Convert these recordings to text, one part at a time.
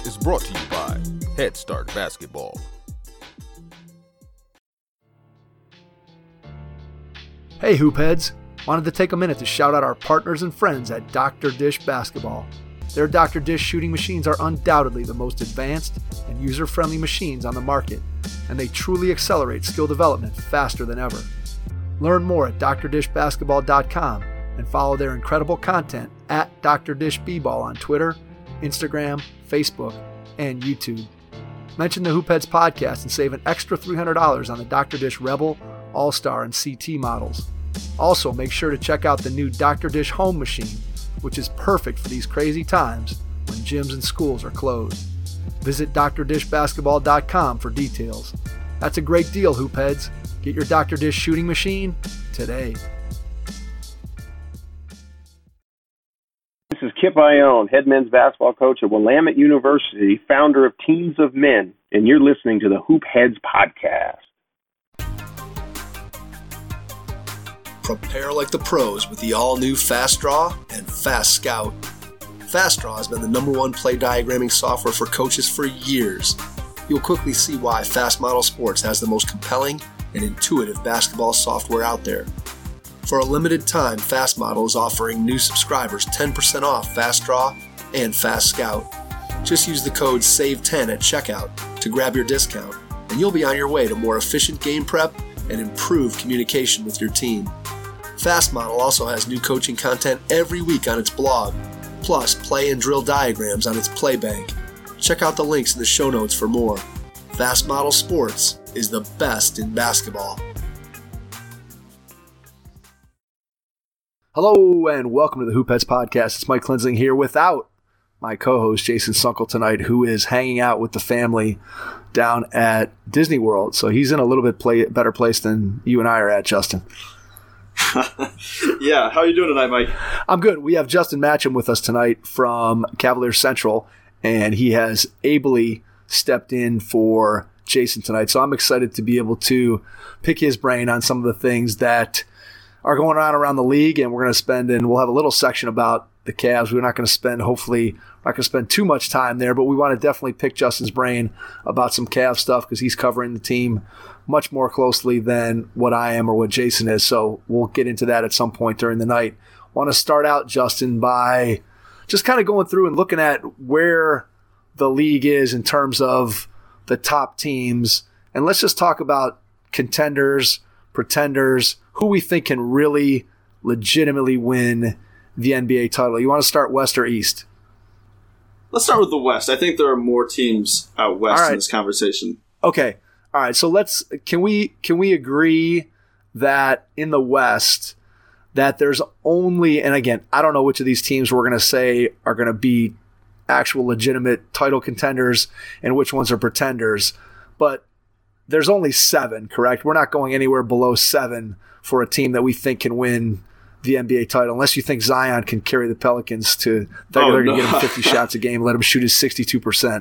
is brought to you by Head Start Basketball. Hey Hoopheads! Wanted to take a minute to shout out our partners and friends at Dr. Dish Basketball. Their Dr. Dish shooting machines are undoubtedly the most advanced and user-friendly machines on the market, and they truly accelerate skill development faster than ever. Learn more at drdishbasketball.com and follow their incredible content at Dr. Dish B-Ball on Twitter, Instagram, Facebook, and YouTube. Mention the Hoopheads podcast and save an extra $300 on the Dr. Dish Rebel, All-Star, and CT models. Also, make sure to check out the new Dr. Dish Home Machine, which is perfect for these crazy times when gyms and schools are closed. Visit drdishbasketball.com for details. That's a great deal, Hoopheads. Get your Dr. Dish shooting machine today. This is Kip Ione, head men's basketball coach at Willamette University, founder of Teams of Men, and you're listening to the Hoopheads podcast. Prepare like the pros with the all-new Fast Draw and Fast Scout. Fast Draw has been the #1 play diagramming software for coaches for years. You'll quickly see why Fast Model Sports has the most compelling and intuitive basketball software out there. For a limited time, Fast Model is offering new subscribers 10% off Fast Draw and Fast Scout. Just use the code SAVE10 at checkout to grab your discount, and you'll be on your way to more efficient game prep and improved communication with your team. Fast Model also has new coaching content every week on its blog, plus play and drill diagrams on its play bank. Check out the links in the show notes for more. Fast Model Sports is the best in basketball. Hello and welcome to the Hoopheads podcast. It's Mike Klinzing here without my co-host Jason Sunkel tonight, who is hanging out with the family down at Disney World. So he's in a little bit better place than you and I are at, Justin. Yeah, how are you doing tonight, Mike? I'm good. We have Justin Matcham with us tonight from Cavalier Central, and he has ably stepped in for Jason tonight. So I'm excited to be able to pick his brain on some of the things that are going on around the league, and we'll have a little section about the Cavs. We're not going to spend too much time there, but we want to definitely pick Justin's brain about some Cavs stuff because he's covering the team much more closely than what I am or what Jason is. So we'll get into that at some point during the night. Want to start out, Justin, by just kind of going through and looking at where the league is in terms of the top teams. And let's just talk about contenders, pretenders, who we think can really legitimately win the NBA title. You want to start West or East? Let's start with the West. I think there are more teams out West in this conversation. Okay. All right. So can we agree that in the West that there's only, and again, I don't know which of these teams we're going to say are going to be actual legitimate title contenders and which ones are pretenders, but there's only 7, correct? We're not going anywhere below 7 for a team that we think can win the NBA title, unless you think Zion can carry the Pelicans to they're going to get him 50 shots a game, let him shoot his 62%.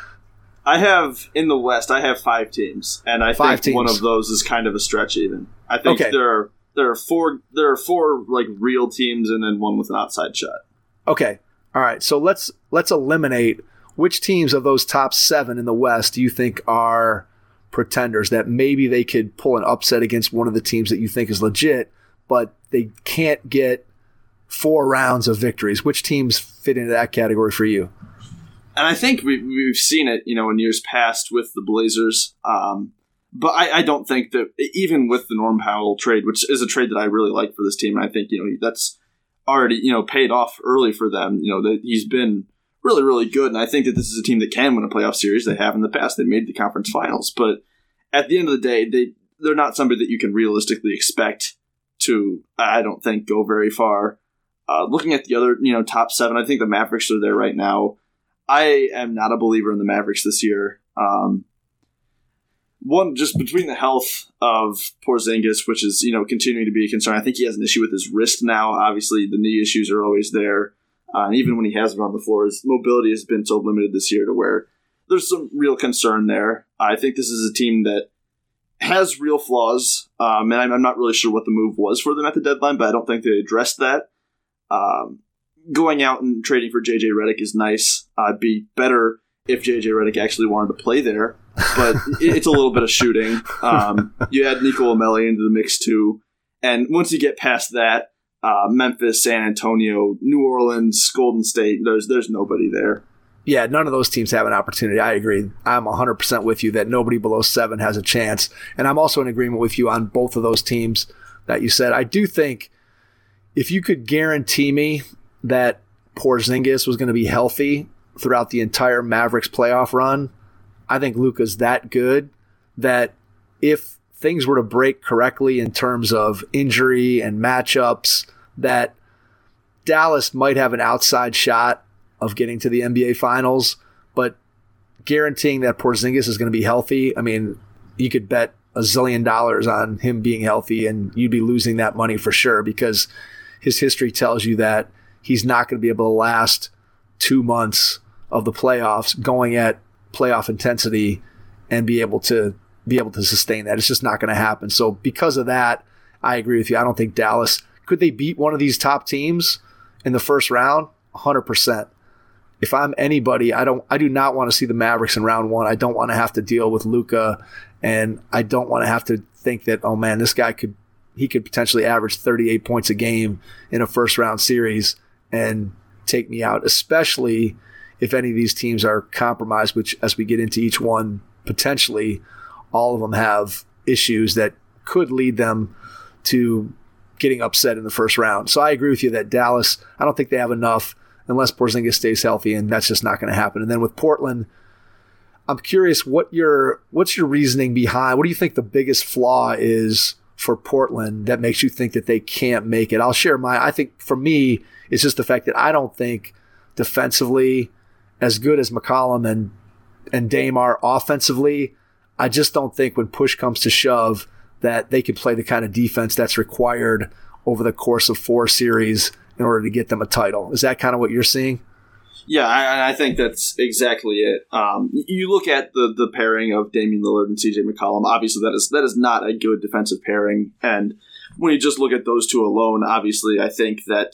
I have, in the West, 5 teams, and I think one of those is kind of a stretch even. I think there are four like real teams and then one with an outside shot. Okay. All right. So let's eliminate which teams of those top 7 in the West do you think are pretenders that maybe they could pull an upset against one of the teams that you think is legit, but they can't get 4 rounds of victories. Which teams fit into that category for you? And I think we've seen it, in years past with the Blazers. But I don't think that even with the Norm Powell trade, which is a trade that I really like for this team, and I think, that's already, paid off early for them. That he's been really, really good. And I think that this is a team that can win a playoff series. They have in the past. They made the conference finals. But at the end of the day, they're not somebody that you can realistically expect to, I don't think, go very far. Looking at the other, top 7, I think the Mavericks are there right now. I am not a believer in the Mavericks this year. One, just between the health of Porzingis, which is, continuing to be a concern. I think he has an issue with his wrist now. Obviously, the knee issues are always there. And even when he has been on the floor, his mobility has been so limited this year to where there's some real concern there. I think this is a team that has real flaws. And I'm not really sure what the move was for them at the deadline, but I don't think they addressed that. Going out and trading for J.J. Redick is nice. It'd be better if J.J. Redick actually wanted to play there. But it's a little bit of shooting. You add Nico Amelli into the mix too. And once you get past that, Memphis, San Antonio, New Orleans, Golden State, there's nobody there. Yeah, none of those teams have an opportunity. I agree. I'm 100% with you that nobody below 7 has a chance. And I'm also in agreement with you on both of those teams that you said. I do think if you could guarantee me that Porzingis was going to be healthy throughout the entire Mavericks playoff run, I think Luka's that good that if things were to break correctly in terms of injury and matchups, that Dallas might have an outside shot of getting to the NBA Finals, but guaranteeing that Porzingis is going to be healthy, I mean, you could bet $1 zillion on him being healthy and you'd be losing that money for sure because his history tells you that he's not going to be able to last 2 months of the playoffs going at playoff intensity and be able to sustain that. It's just not going to happen. So because of that, I agree with you. I don't think Dallas, could they beat one of these top teams in the first round? 100%. If I'm anybody, I do not want to see the Mavericks in round 1. I don't want to have to deal with Luka, and I don't want to have to think that, oh man, this guy could potentially average 38 points a game in a first round series and take me out, especially if any of these teams are compromised, which as we get into each one, potentially all of them have issues that could lead them to getting upset in the first round. So I agree with you that Dallas, I don't think they have enough unless Porzingis stays healthy, and that's just not going to happen. And then with Portland, I'm curious what's your reasoning behind, what do you think the biggest flaw is for Portland that makes you think that they can't make it? I'll share I think for me, it's just the fact that I don't think defensively, as good as McCollum and Dame are offensively, I just don't think when push comes to shove that they can play the kind of defense that's required over the course of 4 series in order to get them a title. Is that kind of what you're seeing? Yeah, I think that's exactly it. You look at the pairing of Damian Lillard and CJ McCollum. Obviously, that is not a good defensive pairing. And when you just look at those two alone, obviously, I think that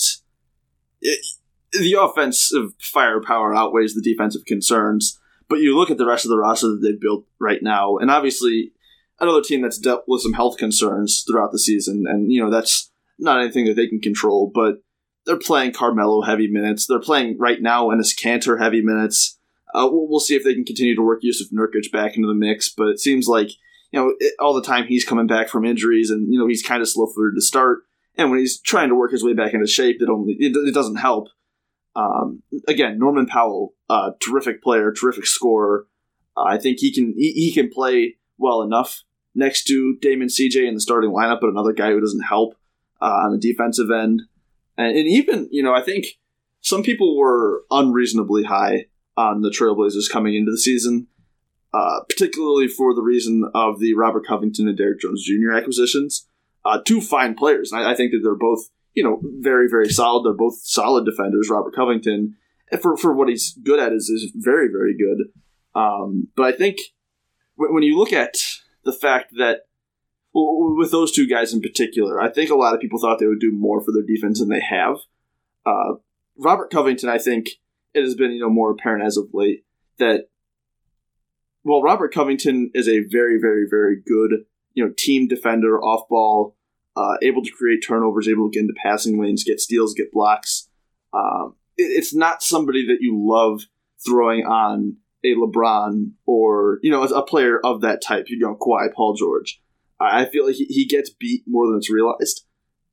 the offensive firepower outweighs the defensive concerns. But you look at the rest of the roster that they've built right now, and obviously another team that's dealt with some health concerns throughout the season, and that's not anything that they can control, but they're playing Carmelo heavy minutes. They're playing right now Enes Kanter heavy minutes. We'll see if they can continue to work Yusuf Nurkic back into the mix, but it seems like all the time he's coming back from injuries, and he's kind of slow-footed to start. And when he's trying to work his way back into shape, it doesn't help. Again, Norman Powell, terrific player, terrific scorer. I think he can play well enough next to Dame and CJ in the starting lineup, but another guy who doesn't help on the defensive end. And even, I think some people were unreasonably high on the Trailblazers coming into the season, particularly for the reason of the Robert Covington and Derrick Jones Jr. acquisitions. 2 fine players. And I think that they're both, very, very solid. They're both solid defenders. Robert Covington, for what he's good at, is very, very good. But I think when you look at the fact that, with those 2 guys in particular, I think a lot of people thought they would do more for their defense than they have. Robert Covington, I think it has been more apparent as of late that, well, Robert Covington is a very, very, very good team defender, off ball, able to create turnovers, able to get into passing lanes, get steals, get blocks. It's not somebody that you love throwing on a LeBron or a player of that type. Kawhi, Paul George. I feel like he gets beat more than it's realized.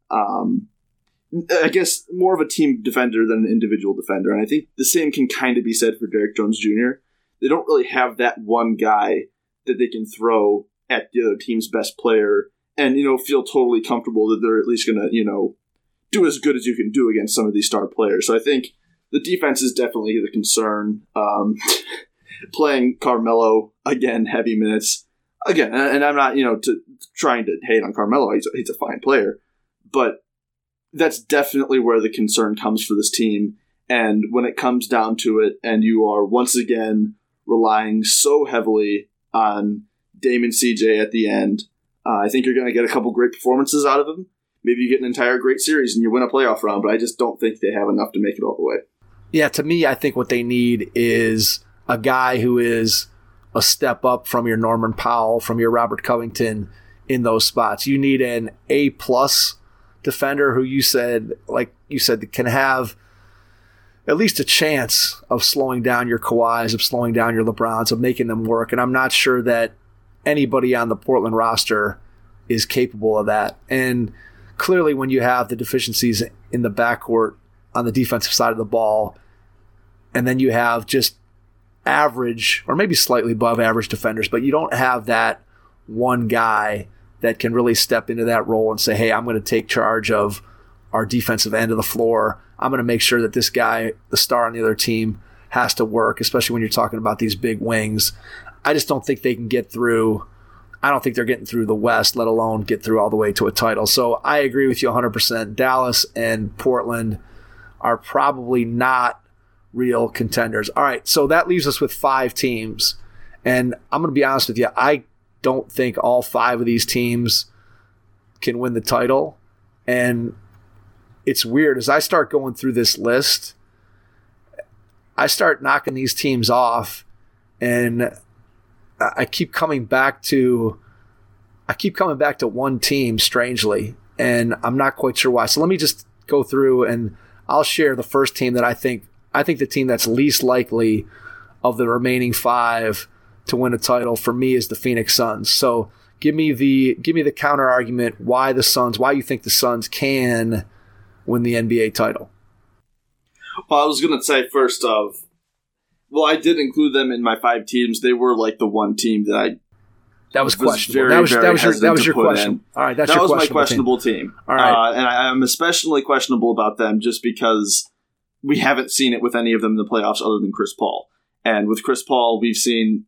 I guess more of a team defender than an individual defender. And I think the same can kind of be said for Derrick Jones Jr. They don't really have that one guy that they can throw at the other team's best player and, feel totally comfortable that they're at least going to, do as good as you can do against some of these star players. So I think the defense is definitely the concern. Playing Carmelo, again, heavy minutes. Again, and I'm not, trying to hate on Carmelo. He's a fine player. But that's definitely where the concern comes for this team. And when it comes down to it, and you are once again relying so heavily on Dame and CJ at the end, I think you're going to get a couple great performances out of them. Maybe you get an entire great series and you win a playoff round, but I just don't think they have enough to make it all the way. Yeah, to me, I think what they need is a guy who is a step up from your Norman Powell, from your Robert Covington in those spots. You need an A-plus defender who you said can have at least a chance of slowing down your Kawhis, of slowing down your LeBrons, of making them work. And I'm not sure that anybody on the Portland roster is capable of that. And clearly when you have the deficiencies in the backcourt on the defensive side of the ball, and then you have just average or maybe slightly above average defenders, but you don't have that one guy that can really step into that role and say, hey, I'm going to take charge of our defensive end of the floor. I'm going to make sure that this guy, the star on the other team, has to work, especially when you're talking about these big wings. I just don't think they can get through. I don't think they're getting through the West, let alone get through all the way to a title. So I agree with you 100%. Dallas and Portland are probably not real contenders. All right, so that leaves us with 5 teams. And I'm going to be honest with you, I don't think all 5 of these teams can win the title. And it's weird. As I start going through this list, I start knocking these teams off, and I keep coming back to one team, strangely, and I'm not quite sure why. So let me just go through, and I'll share the first team that I think the team that's least likely of the remaining 5 to win a title for me is the Phoenix Suns. So give me the counter argument why you think the Suns can win the NBA title. Well, I was going to say first off, I did include them in my 5 teams. They were like the one team that was questionable. That was your question. All right, that was my questionable team. All right, and I'm especially questionable about them just because we haven't seen it with any of them in the playoffs other than Chris Paul. And with Chris Paul, we've seen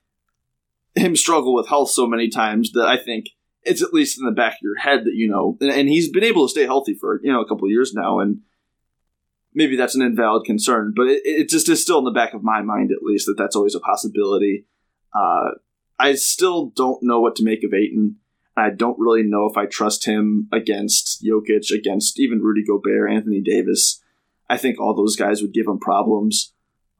him struggle with health so many times that I think it's at least in the back of your head that and he's been able to stay healthy for a couple of years now, and maybe that's an invalid concern, but it just is still in the back of my mind at least that that's always a possibility. I still don't know what to make of Ayton. I don't really know if I trust him against Jokic, against even Rudy Gobert, Anthony Davis. I think all those guys would give him problems.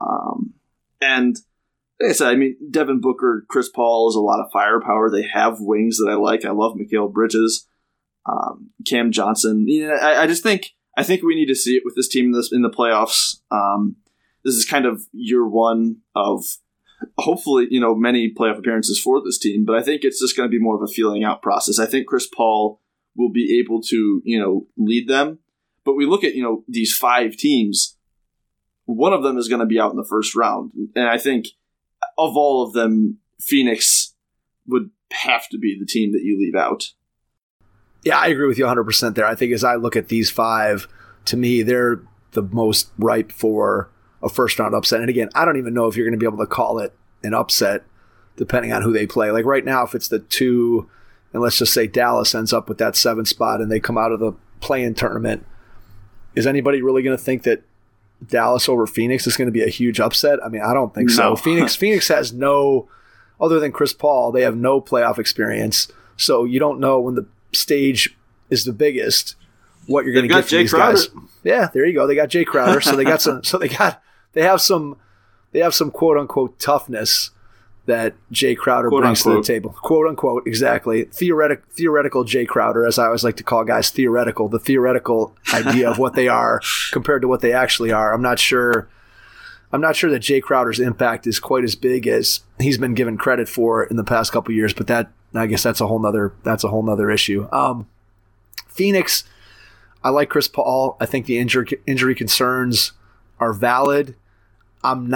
And like I said, Devin Booker, Chris Paul is a lot of firepower. They have wings that I like. I love Mikal Bridges, Cam Johnson. I think we need to see it with this team in the playoffs. This is kind of year one of hopefully, many playoff appearances for this team, but I think it's just going to be more of a feeling out process. I think Chris Paul will be able to, lead them. But we look at, these 5 teams, one of them is going to be out in the first round. And I think of all of them, Phoenix would have to be the team that you leave out. Yeah, I agree with you 100% there. I think as I look at these 5, to me, they're the most ripe for a first-round upset. And again, I don't even know if you're going to be able to call it an upset depending on who they play. Like right now, if it's the 2, and let's just say Dallas ends up with that 7 spot and they come out of the play-in tournament, is anybody really going to think that Dallas over Phoenix is going to be a huge upset? I don't think so. Phoenix has no, other than Chris Paul, they have no playoff experience. So you don't know when the stage is the biggest what you're going to get from these guys. Yeah, there you go. They got Jay Crowder, so they got some. So they have some quote unquote toughness that Jay Crowder brings to the table. Quote unquote, exactly. Theoretical Jay Crowder, as I always like to call guys theoretical. The theoretical idea of what they are compared to what they actually are. I'm not sure that Jay Crowder's impact is quite as big as he's been given credit for in the past couple of years, but I guess that's a whole nother issue. Phoenix, I like Chris Paul. I think the injury concerns are valid. I'm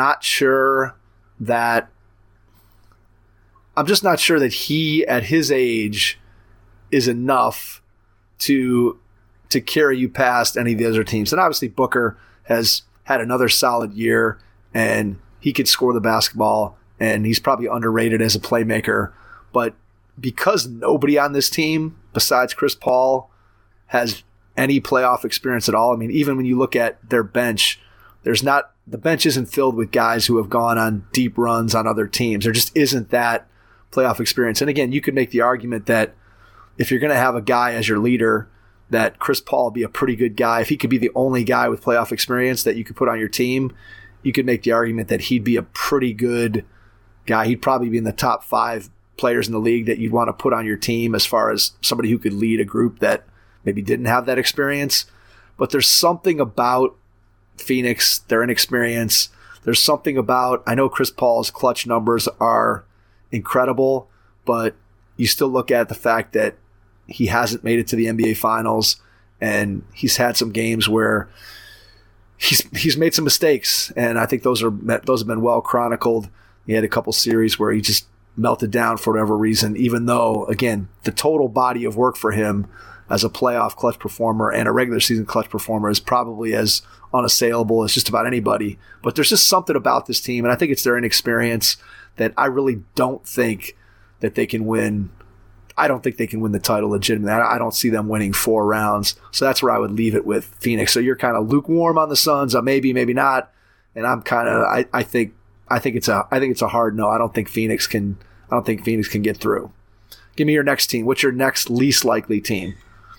just not sure that he, at his age, is enough to carry you past any of the other teams. And obviously Booker has had another solid year, and he could score the basketball, and he's probably underrated as a playmaker. But because nobody on this team besides Chris Paul has any playoff experience at all, even when you look at their bench, the bench isn't filled with guys who have gone on deep runs on other teams. There just isn't that playoff experience. And again, you could make the argument that if you're going to have a guy as your leader, that Chris Paul would be a pretty good guy. If he could be the only guy with playoff experience that you could put on your team, you could make the argument that he'd be a pretty good guy. He'd probably be in the top 5 players in the league that you'd want to put on your team as far as somebody who could lead a group that maybe didn't have that experience. But there's something about Phoenix, their inexperience. There's something about, I know Chris Paul's clutch numbers are incredible, but you still look at the fact that he hasn't made it to the NBA Finals, and he's had some games where he's made some mistakes, and I think those have been well chronicled. He had a couple series where he just melted down for whatever reason, even though, again, the total body of work for him as a playoff clutch performer and a regular season clutch performer is probably as unassailable as just about anybody. But there's just something about this team, and I think it's their inexperience, that I really don't think that they can win. I don't think they can win the title legitimately. I don't see them winning 4 rounds. So that's where I would leave it with Phoenix. So you're kind of lukewarm on the Suns, maybe not. And I'm kind of I think it's a hard no. I don't think Phoenix can get through. Give me your next team. What's your next least likely team?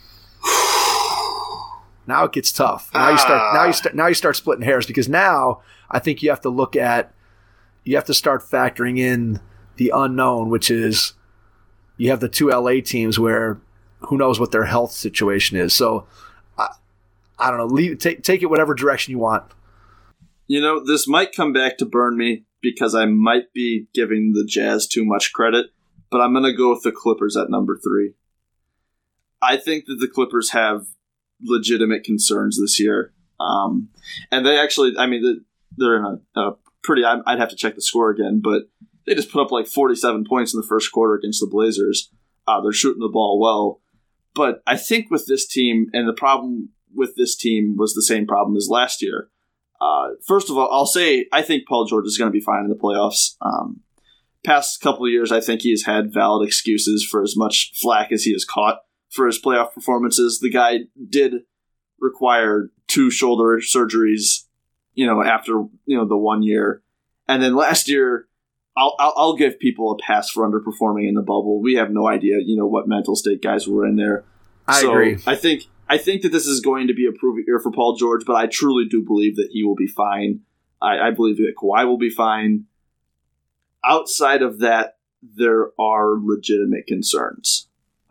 Now it gets tough. Now you start splitting hairs, because now I think you have to start factoring in the unknown, which is you have the 2 LA teams where who knows what their health situation is. So I don't know. Take it whatever direction you want. This might come back to burn me because I might be giving the Jazz too much credit, but I'm going to go with the Clippers at number 3. I think that the Clippers have legitimate concerns this year. And they actually, they're in a pretty, I'd have to check the score again, but they just put up like 47 points in the first quarter against the Blazers. They're shooting the ball well. But I think with this team, and the problem with this team was the same problem as last year. First of all, I'll say I think Paul George is going to be fine in the playoffs. Past couple of years, I think he has had valid excuses for as much flack as he has caught for his playoff performances. The guy did require 2 shoulder surgeries, after the 1 year, and then last year, I'll give people a pass for underperforming in the bubble. We have no idea, what mental state guys were in there. I agree. I think that this is going to be a prove it year for Paul George, but I truly do believe that he will be fine. I believe that Kawhi will be fine. Outside of that, there are legitimate concerns.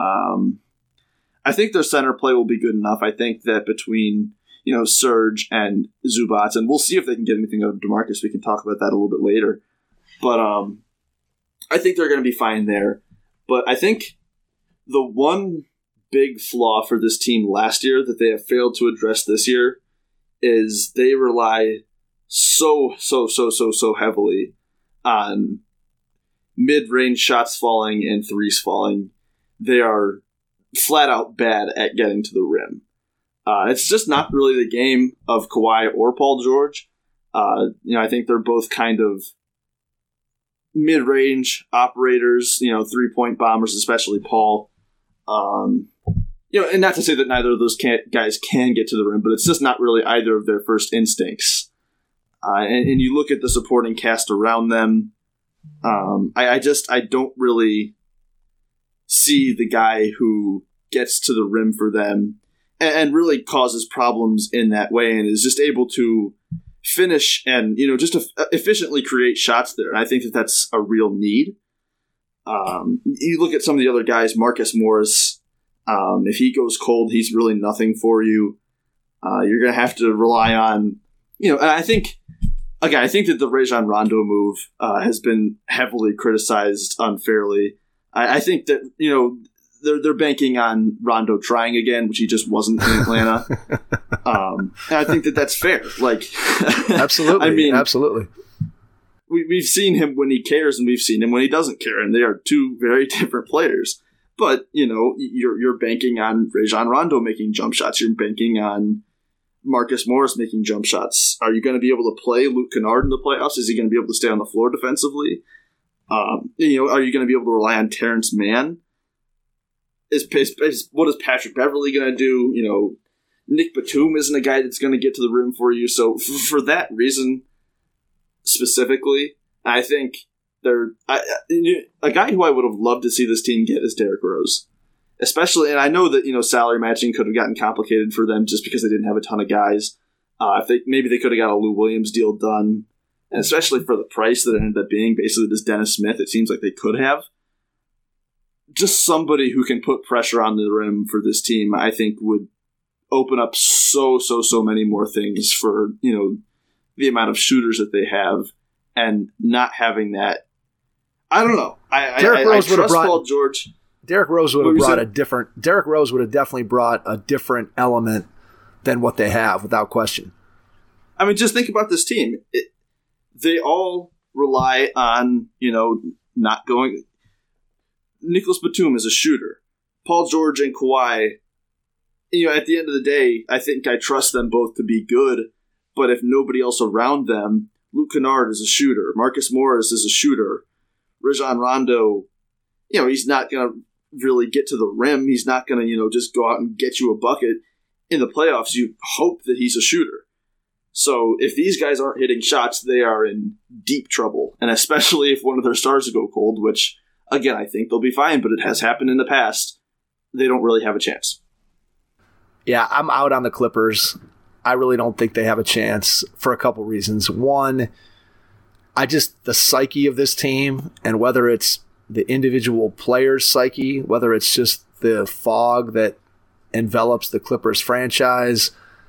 I think their center play will be good enough. I think that between Serge and Zubac, and we'll see if they can get anything out of DeMarcus. We can talk about that a little bit later. But I think they're going to be fine there. But I think the one big flaw for this team last year that they have failed to address this year is they rely so heavily on mid-range shots falling and threes falling. They are flat out bad at getting to the rim. It's just not really the game of Kawhi or Paul George. I think they're both kind of mid-range operators, 3-point bombers, especially Paul. And not to say that neither of those guys can get to the rim, but it's just not really either of their first instincts. And you look at the supporting cast around them, I don't really see the guy who gets to the rim for them and really causes problems in that way and is just able to finish and, just efficiently create shots there. And I think that that's a real need. You look at some of the other guys, Marcus Morris, if he goes cold, he's really nothing for you. You're going to have to rely on, and I think that the Rajon Rondo move has been heavily criticized unfairly. I think that, they're banking on Rondo trying again, which he just wasn't in Atlanta. And I think that that's fair. Absolutely. Absolutely. We've seen him when he cares and we've seen him when he doesn't care, and they are 2 very different players. But, you're banking on Rajon Rondo making jump shots. You're banking on Marcus Morris making jump shots. Are you going to be able to play Luke Kennard in the playoffs? Is he going to be able to stay on the floor defensively? Are you going to be able to rely on Terrence Mann? What is Patrick Beverley going to do? Nick Batum isn't a guy that's going to get to the rim for you. So for that reason specifically, I think a guy who I would have loved to see this team get is Derrick Rose. Especially, and I know that, salary matching could have gotten complicated for them just because they didn't have a ton of guys. Maybe they could have got a Lou Williams deal done, and especially for the price that it ended up being, basically this Dennis Smith, it seems like they could have. Just somebody who can put pressure on the rim for this team, I think, would open up so many more things for, the amount of shooters that they have, and not having that. I don't know. I trust Paul George. Derrick Rose would have definitely brought a different element than what they have, without question. I mean, just think about this team. They all rely on, not going. Nicholas Batum is a shooter. Paul George and Kawhi, at the end of the day, I think I trust them both to be good, but if nobody else around them, Luke Kennard is a shooter. Marcus Morris is a shooter. Rajon Rondo, he's not going to really get to the rim. He's not going to, just go out and get you a bucket. In the playoffs, you hope that he's a shooter. So if these guys aren't hitting shots, they are in deep trouble. And especially if one of their stars go cold, which, again, I think they'll be fine, but it has happened in the past, they don't really have a chance. Yeah, I'm out on the Clippers. I really don't think they have a chance for a couple reasons. One, the psyche of this team, and whether it's the individual player's psyche, whether it's just the fog that envelops the Clippers franchise,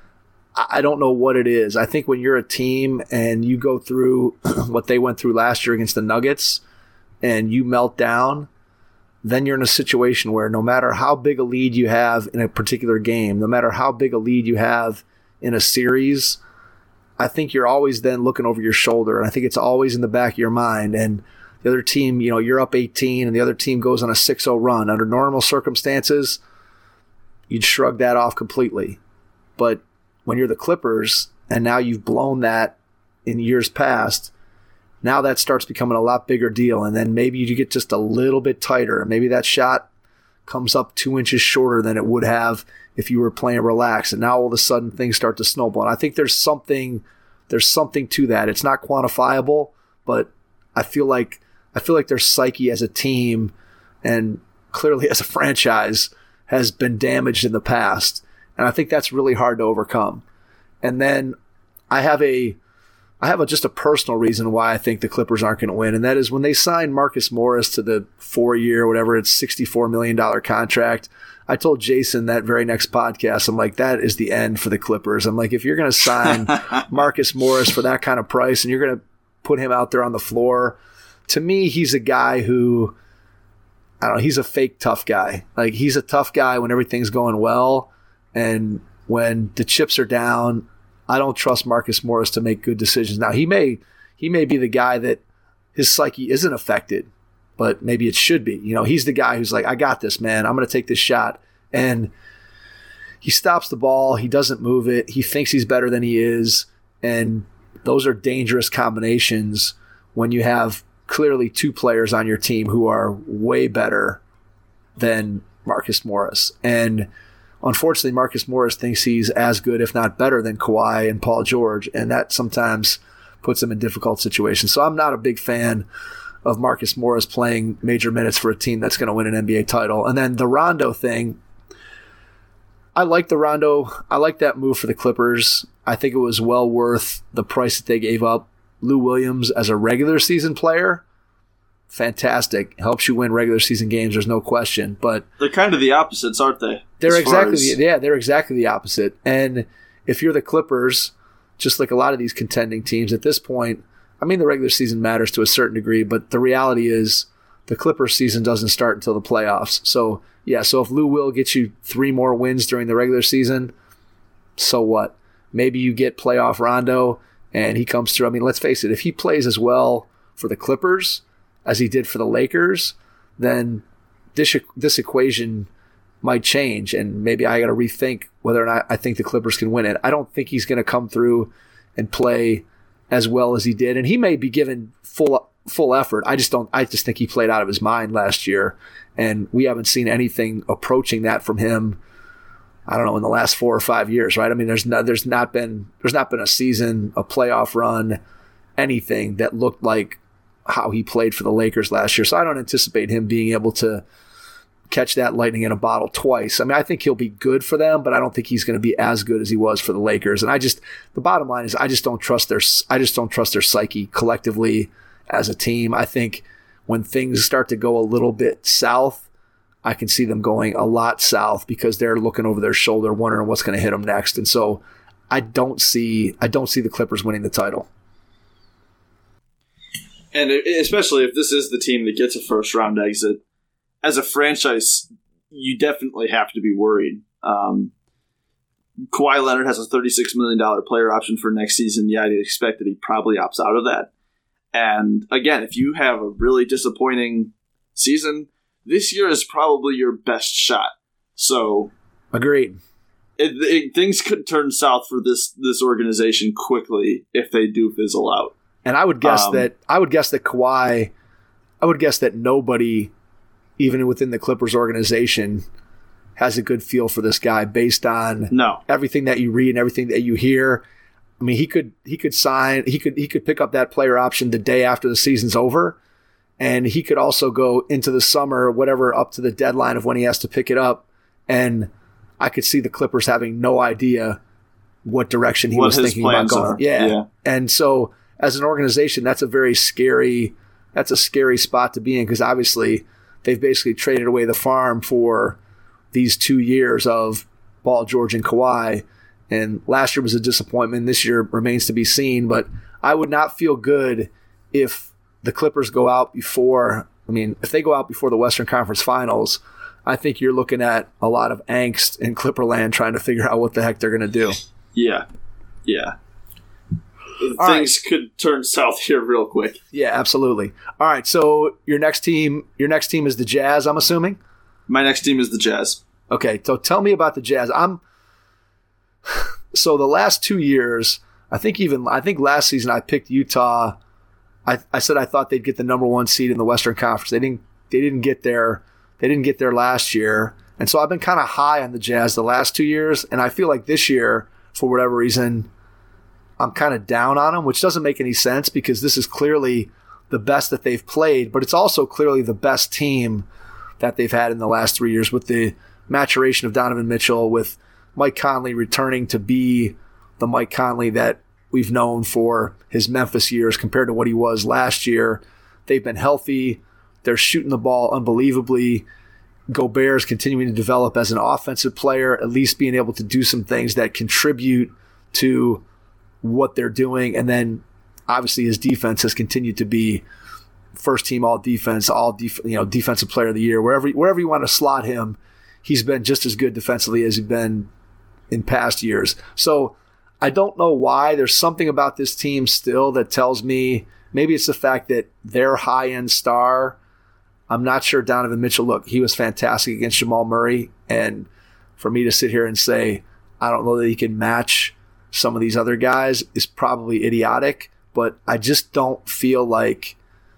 I don't know what it is. I think when you're a team and you go through what they went through last year against the Nuggets and you melt down, then you're in a situation where no matter how big a lead you have in a particular game, no matter how big a lead you have in a series, I think you're always then looking over your shoulder. And I think it's always in the back of your mind. And the other team, you're up 18 and the other team goes on a 6-0 run. Under normal circumstances, you'd shrug that off completely. But when you're the Clippers and now you've blown that in years past, now that starts becoming a lot bigger deal. And then maybe you get just a little bit tighter. Maybe that shot comes up 2 inches shorter than it would have if you were playing relaxed. And now all of a sudden things start to snowball. And I think there's something to that. It's not quantifiable, but I feel like their psyche as a team and clearly as a franchise has been damaged in the past. And I think that's really hard to overcome. And then I have just a personal reason why I think the Clippers aren't going to win, and that is when they signed Marcus Morris to the 4-year, whatever, it's $64 million contract. I told Jason that very next podcast, I'm like, that is the end for the Clippers. I'm like, if you're going to sign Marcus Morris for that kind of price and you're going to put him out there on the floor, to me, he's a guy who, I don't know, he's a fake tough guy. Like, he's a tough guy when everything's going well, and when the chips are down, I don't trust Marcus Morris to make good decisions. Now, he may be the guy that his psyche isn't affected, but maybe it should be. He's the guy who's like, I got this, man. I'm going to take this shot. And he stops the ball. He doesn't move it. He thinks he's better than he is. And those are dangerous combinations when you have clearly two players on your team who are way better than Marcus Morris. And unfortunately, Marcus Morris thinks he's as good, if not better, than Kawhi and Paul George, and that sometimes puts him in difficult situations. So I'm not a big fan of Marcus Morris playing major minutes for a team that's going to win an NBA title. And then the Rondo thing, I like the Rondo. I like that move for the Clippers. I think it was well worth the price that they gave up. Lou Williams as a regular season player, fantastic. Helps you win regular season games, there's no question. But they're kind of the opposites, aren't they? They're exactly the opposite. And if you're the Clippers, just like a lot of these contending teams at this point, I mean, the regular season matters to a certain degree, but the reality is the Clippers season doesn't start until the playoffs. So if Lou Will gets you 3 more wins during the regular season, so what? Maybe you get playoff Rondo and he comes through. I mean, let's face it, if he plays as well for the Clippers as he did for the Lakers, then this equation might change, and maybe I got to rethink whether or not I think the Clippers can win it. I don't think he's going to come through and play as well as he did, and he may be given full effort. I just think he played out of his mind last year, and we haven't seen anything approaching that from him. I don't know, in the last 4 or 5 years, right? I mean, there's not been a season, a playoff run, anything that looked like how he played for the Lakers last year. So I don't anticipate him being able to catch that lightning in a bottle twice. I mean, I think he'll be good for them, but I don't think he's going to be as good as he was for the Lakers. And the bottom line is I just don't trust their psyche collectively as a team. I think when things start to go a little bit south, I can see them going a lot south because they're looking over their shoulder, wondering what's going to hit them next. And so I don't see the Clippers winning the title. And especially if this is the team that gets a first round exit, as a franchise, you definitely have to be worried. Kawhi Leonard has a $36 million player option for next season. Yeah, I'd expect that he probably opts out of that. And again, if you have a really disappointing season, this year is probably your best shot. So, agreed. Things could turn south for this organization quickly if they do fizzle out. And I would guess that Kawhi, I would guess that nobody, even within the Clippers organization, has a good feel for this guy based on everything that you read and everything that you hear. I mean, he could pick up that player option the day after the season's over, and he could also go into the summer, whatever, up to the deadline of when he has to pick it up. And I could see the Clippers having no idea what direction he was thinking about going. Yeah. And so as an organization, that's a scary spot to be in, because obviously they've basically traded away the farm for these 2 years of Paul George and Kawhi. And last year was a disappointment. This year remains to be seen. But I would not feel good if the Clippers go out before – if they go out before the Western Conference Finals, I think you're looking at a lot of angst in Clipperland trying to figure out what the heck they're going to do. Yeah. Things could turn south here real quick. Yeah, absolutely. All right, so your next team is the Jazz, I'm assuming? My next team is the Jazz. Okay, so tell me about the Jazz. So the last 2 years, I think last season I picked Utah. I said I thought they'd get the number 1 seed in the Western Conference. They didn't get there. They didn't get there last year. And so I've been kind of high on the Jazz the last 2 years, and I feel like this year, for whatever reason, I'm kind of down on them, which doesn't make any sense because this is clearly the best that they've played, but it's also clearly the best team that they've had in the last 3 years with the maturation of Donovan Mitchell, with Mike Conley returning to be the Mike Conley that we've known for his Memphis years compared to what he was last year. They've been healthy. They're shooting the ball unbelievably. Gobert is continuing to develop as an offensive player, at least being able to do some things that contribute to what they're doing. And then obviously his defense has continued to be first team all defense, defensive player of the year. Wherever you want to slot him, he's been just as good defensively as he's been in past years. So I don't know why. There's something about this team still that tells me maybe it's the fact that their high-end star, I'm not sure Donovan Mitchell, look, he was fantastic against Jamal Murray. And for me to sit here and say, I don't know that he can match some of these other guys is probably idiotic, but I just don't feel like,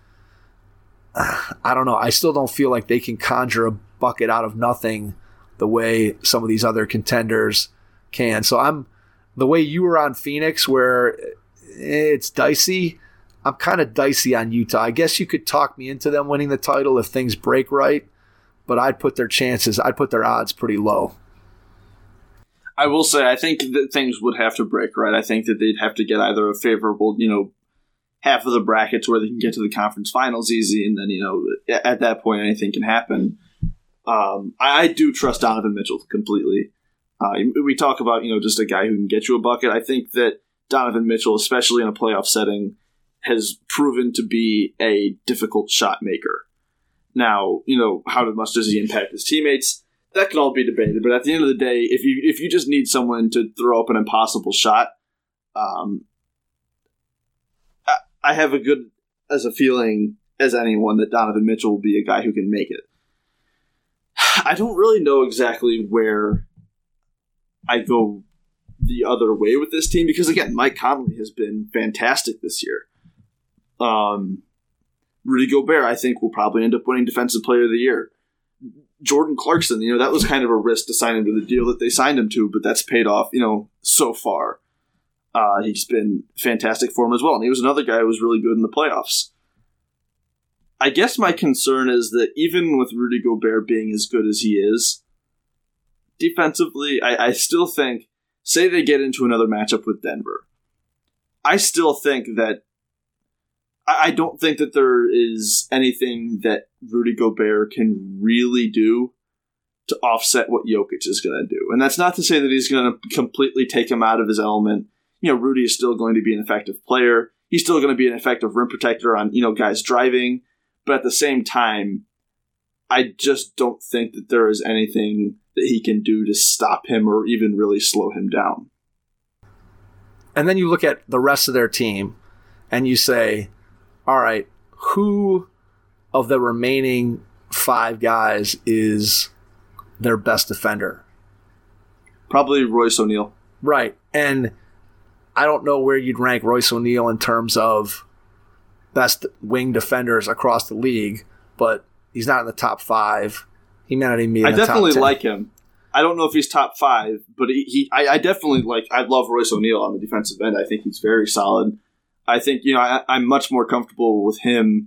I don't know, I still don't feel like they can conjure a bucket out of nothing the way some of these other contenders can. So the way you were on Phoenix where it's dicey, I'm kind of dicey on Utah. I guess you could talk me into them winning the title if things break right, but I'd put their odds pretty low. I will say, I think that things would have to break right. I think that they'd have to get either a favorable, half of the brackets where they can get to the conference finals easy, and then, at that point, anything can happen. I do trust Donovan Mitchell completely. We talk about, just a guy who can get you a bucket. I think that Donovan Mitchell, especially in a playoff setting, has proven to be a difficult shot maker. Now, how much does he impact his teammates? That can all be debated, but at the end of the day, if you just need someone to throw up an impossible shot, I have as a feeling as anyone that Donovan Mitchell will be a guy who can make it. I don't really know exactly where I go the other way with this team because, again, Mike Conley has been fantastic this year. Rudy Gobert, I think, will probably end up winning Defensive Player of the Year. Jordan Clarkson, that was kind of a risk to sign him to the deal that they signed him to, but that's paid off, so far. He's been fantastic for him as well. And he was another guy who was really good in the playoffs. I guess my concern is that even with Rudy Gobert being as good as he is, defensively, I still think, say they get into another matchup with Denver, I still think that I don't think that there is anything that Rudy Gobert can really do to offset what Jokic is going to do. And that's not to say that he's going to completely take him out of his element. Rudy is still going to be an effective player. He's still going to be an effective rim protector on, guys driving. But at the same time, I just don't think that there is anything that he can do to stop him or even really slow him down. And then you look at the rest of their team and you say, all right, who of the remaining 5 guys is their best defender? Probably Royce O'Neal. Right. And I don't know where you'd rank Royce O'Neal in terms of best wing defenders across the league, but he's not in the top 5. He may not even be in the top 10. I definitely like him. I don't know if he's top 5, but I definitely like. I love Royce O'Neal on the defensive end. I think he's very solid. I think I'm much more comfortable with him,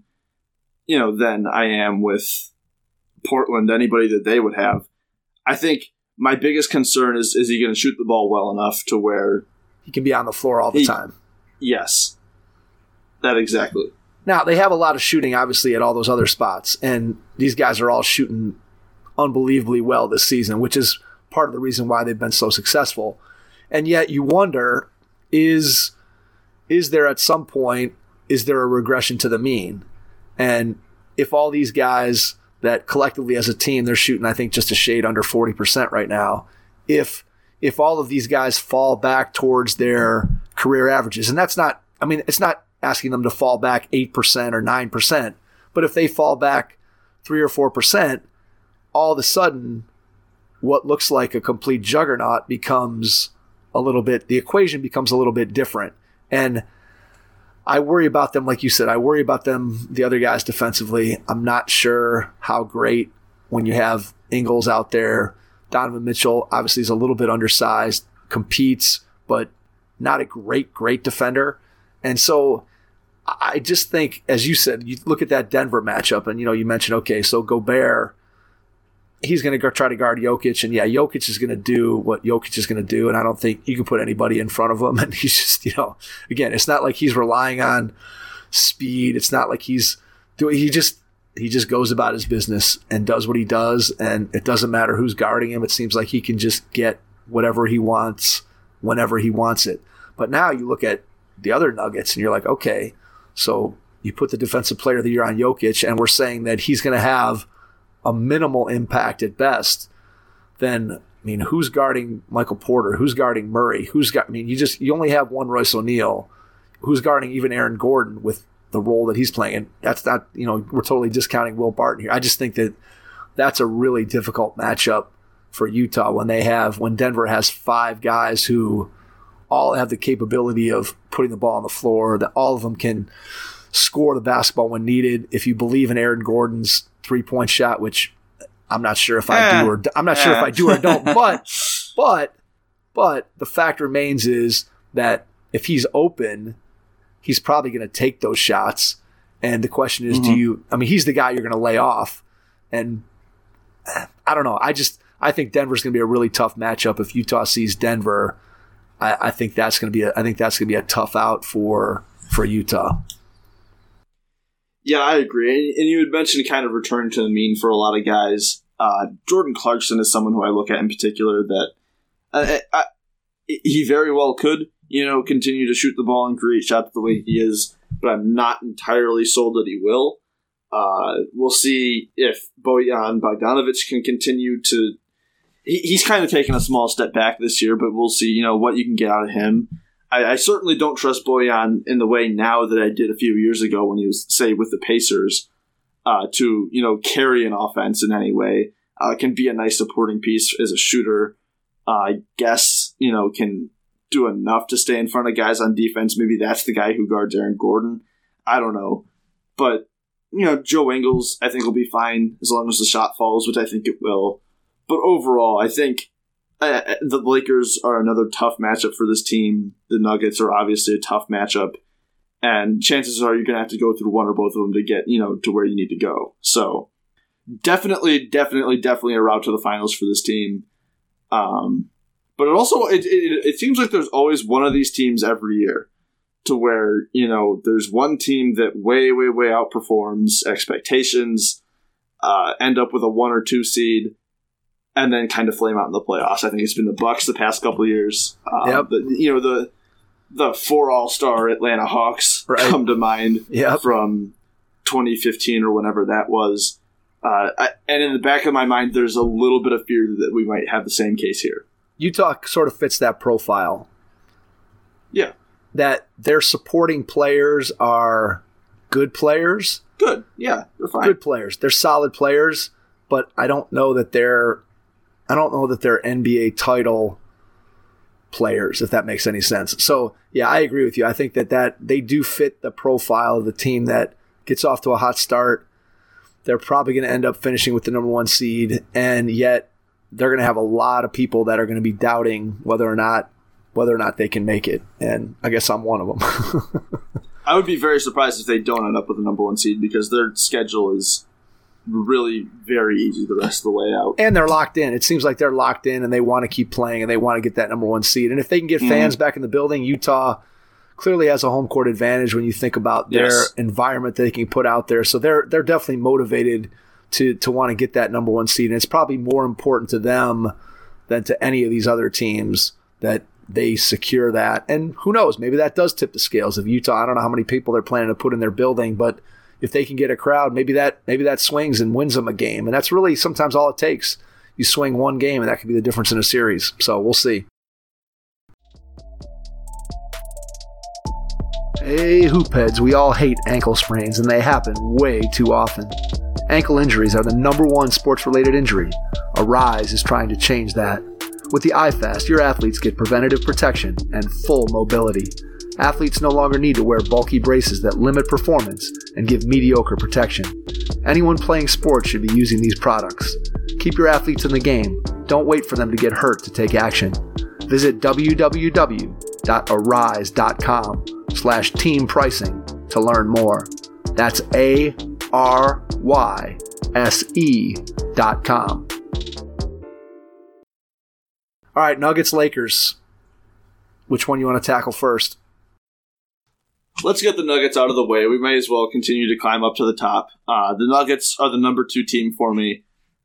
than I am with Portland. Anybody that they would have. I think my biggest concern is he going to shoot the ball well enough to where he can be on the floor all the time. Yes, that exactly. Now they have a lot of shooting, obviously, at all those other spots, and these guys are all shooting unbelievably well this season, which is part of the reason why they've been so successful. And yet you wonder, is there at some point, is there a regression to the mean? And if all these guys that collectively as a team, they're shooting, I think, just a shade under 40% right now, if all of these guys fall back towards their career averages, and that's not, it's not asking them to fall back 8% or 9%, but if they fall back 3 or 4%, all of a sudden, what looks like a complete juggernaut becomes the equation becomes a little bit different. And I worry about them, like you said, I worry about them, the other guys defensively. I'm not sure how great when you have Ingles out there. Donovan Mitchell obviously is a little bit undersized, competes, but not a great defender. And so I just think, as you said, you look at that Denver matchup and, you mentioned, okay, so Gobert, he's going to go try to guard Jokic, and Jokic is going to do what Jokic is going to do, and I don't think you can put anybody in front of him. And he's just, again, it's not like he's relying on speed. It's not like he's doing. He just goes about his business and does what he does, and it doesn't matter who's guarding him. It seems like he can just get whatever he wants whenever he wants it. But now you look at the other Nuggets, and you're like, okay, so you put the defensive player of the year on Jokic, and we're saying that he's going to have a minimal impact at best. Then, who's guarding Michael Porter? Who's guarding Murray? You only have one Royce O'Neal. Who's guarding even Aaron Gordon with the role that he's playing? And that's not, we're totally discounting Will Barton here. I just think that that's a really difficult matchup for Utah when Denver has 5 guys who all have the capability of putting the ball on the floor, that all of them can score the basketball when needed. If you believe in Aaron Gordon's 3-point shot, which I'm not sure if I do or don't, but the fact remains is that if he's open, he's probably going to take those shots. And the question is, he's the guy you're going to lay off. And I don't know. I think Denver's going to be a really tough matchup. If Utah sees Denver, I think that's going to be a tough out for Utah. Yeah, I agree. And you had mentioned kind of returning to the mean for a lot of guys. Jordan Clarkson is someone who I look at in particular that he very well could, continue to shoot the ball and create shots the way he is, but I'm not entirely sold that he will. We'll see if Bojan Bogdanovic can continue to... He's kind of taken a small step back this year, but we'll see, what you can get out of him. I certainly don't trust Bojan in the way now that I did a few years ago when he was, say, with the Pacers, to, carry an offense in any way. Can be a nice supporting piece as a shooter. I guess, can do enough to stay in front of guys on defense. Maybe that's the guy who guards Aaron Gordon. I don't know. But, Joe Ingles, I think, will be fine as long as the shot falls, which I think it will. But overall, I think the Lakers are another tough matchup for this team. The Nuggets are obviously a tough matchup. and chances are you're going to have to go through one or both of them to get, to where you need to go. So definitely a route to the finals for this team. But it seems like there's always one of these teams every year to where, there's one team that way outperforms expectations, end up with a 1 or 2 seed, and then kind of flame out in the playoffs. I think it's been the Bucks the past couple of years. Yep. The 4 all-star Atlanta Hawks come to mind from 2015 or whenever that was. And in the back of my mind, there's a little bit of fear that we might have the same case here. Utah sort of fits that profile. Yeah. That their supporting players are good players. Good. Yeah, they're fine. Good players. They're solid players, but I don't know that they're NBA title players, if that makes any sense. So, yeah, I agree with you. I think that they do fit the profile of the team that gets off to a hot start. They're probably going to end up finishing with the number 1 seed, and yet they're going to have a lot of people that are going to be doubting whether or not they can make it. And I guess I'm one of them. I would be very surprised if they don't end up with the number 1 seed because their schedule is really very easy the rest of the way out. And they're locked in. It seems like they're locked in and they want to keep playing and they want to get that number 1 seed. And if they can get fans back in the building, Utah clearly has a home court advantage when you think about their environment that they can put out there. So they're definitely motivated to want to get that number 1 seed. And it's probably more important to them than to any of these other teams that they secure that. And who knows, maybe that does tip the scales of Utah. I don't know how many people they're planning to put in their building, but if they can get a crowd, maybe that swings and wins them a game. And that's really sometimes all it takes. You swing one game, and that could be the difference in a series. So we'll see. Hey, hoopheads, we all hate ankle sprains, and they happen way too often. Ankle injuries are the number 1 sports-related injury. Arise is trying to change that. With the iFast, your athletes get preventative protection and full mobility. Athletes no longer need to wear bulky braces that limit performance and give mediocre protection. Anyone playing sports should be using these products. Keep your athletes in the game. Don't wait for them to get hurt to take action. Visit www.arise.com/team pricing to learn more. That's ARYSE.com. All right, Nuggets, Lakers. Which one you want to tackle first? Let's get the Nuggets out of the way. We may as well continue to climb up to the top. The Nuggets are the number 2 team for me.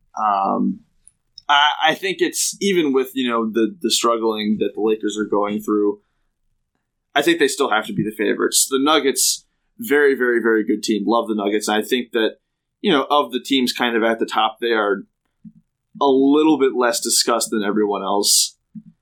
I think it's, even with the struggling that the Lakers are going through, I think they still have to be the favorites. The Nuggets, very, very, very good team. Love the Nuggets. And I think that, of the teams kind of at the top, they are a little bit less discussed than everyone else.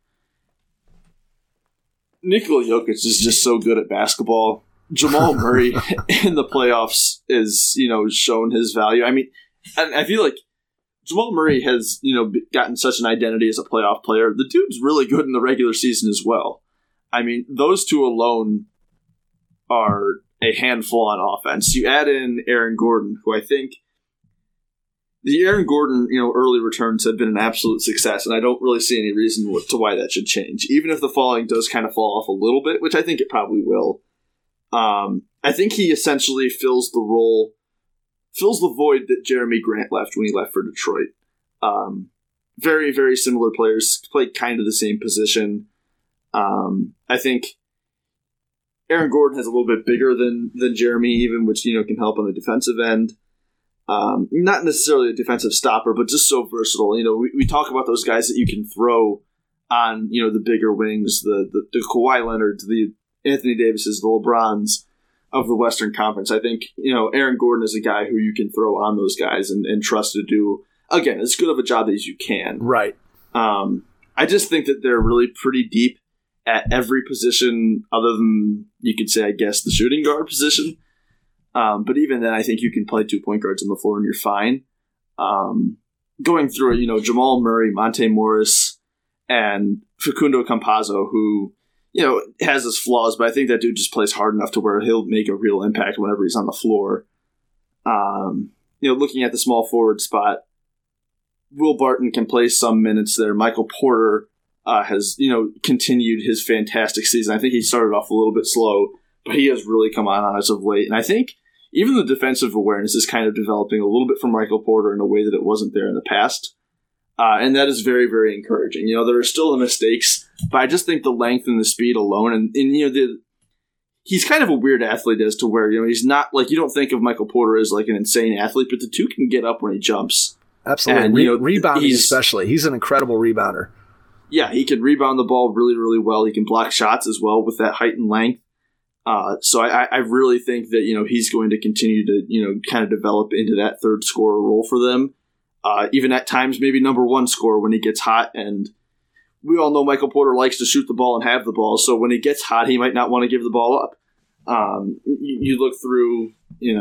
Nikola Jokic is just so good at basketball. Jamal Murray in the playoffs is, shown his value. I mean, I feel like Jamal Murray has, gotten such an identity as a playoff player. The dude's really good in the regular season as well. I mean, those two alone are a handful on offense. You add in Aaron Gordon, who I think the Aaron Gordon, early returns have been an absolute success, and I don't really see any reason to why that should change. Even if the falling does kind of fall off a little bit, which I think it probably will. I think he essentially fills the void that Jeremy Grant left when he left for Detroit. Very, very similar players, play kind of the same position. I think Aaron Gordon has a little bit bigger than Jeremy, even, which can help on the defensive end. Not necessarily a defensive stopper, but just so versatile. We talk about those guys that you can throw on, the bigger wings, the Kawhi Leonards, the Anthony Davises, the LeBrons of the Western Conference. I think, Aaron Gordon is a guy who you can throw on those guys and trust to do, again, as good of a job as you can. Right. I just think that they're really pretty deep at every position other than, you could say, I guess, the shooting guard position. But even then, I think you can play 2 point guards on the floor and you're fine. Going through it, Jamal Murray, Monte Morris, and Facundo Campazzo, who, has his flaws, but I think that dude just plays hard enough to where he'll make a real impact whenever he's on the floor. Looking at the small forward spot, Will Barton can play some minutes there. Michael Porter has, continued his fantastic season. I think he started off a little bit slow, but he has really come on as of late. And I think even the defensive awareness is kind of developing a little bit from Michael Porter in a way that it wasn't there in the past. And that is very, very encouraging. There are still the mistakes, but I just think the length and the speed alone, and he's kind of a weird athlete as to where, he's not like, you don't think of Michael Porter as like an insane athlete, but the two can get up when he jumps. Absolutely. And, rebounding especially. He's an incredible rebounder. Yeah, he can rebound the ball really, really well. He can block shots as well with that height and length. So I really think that, he's going to continue to, kind of develop into that third scorer role for them. Even at times, maybe number one scorer when he gets hot. And we all know Michael Porter likes to shoot the ball and have the ball. So when he gets hot, he might not want to give the ball up. You look through,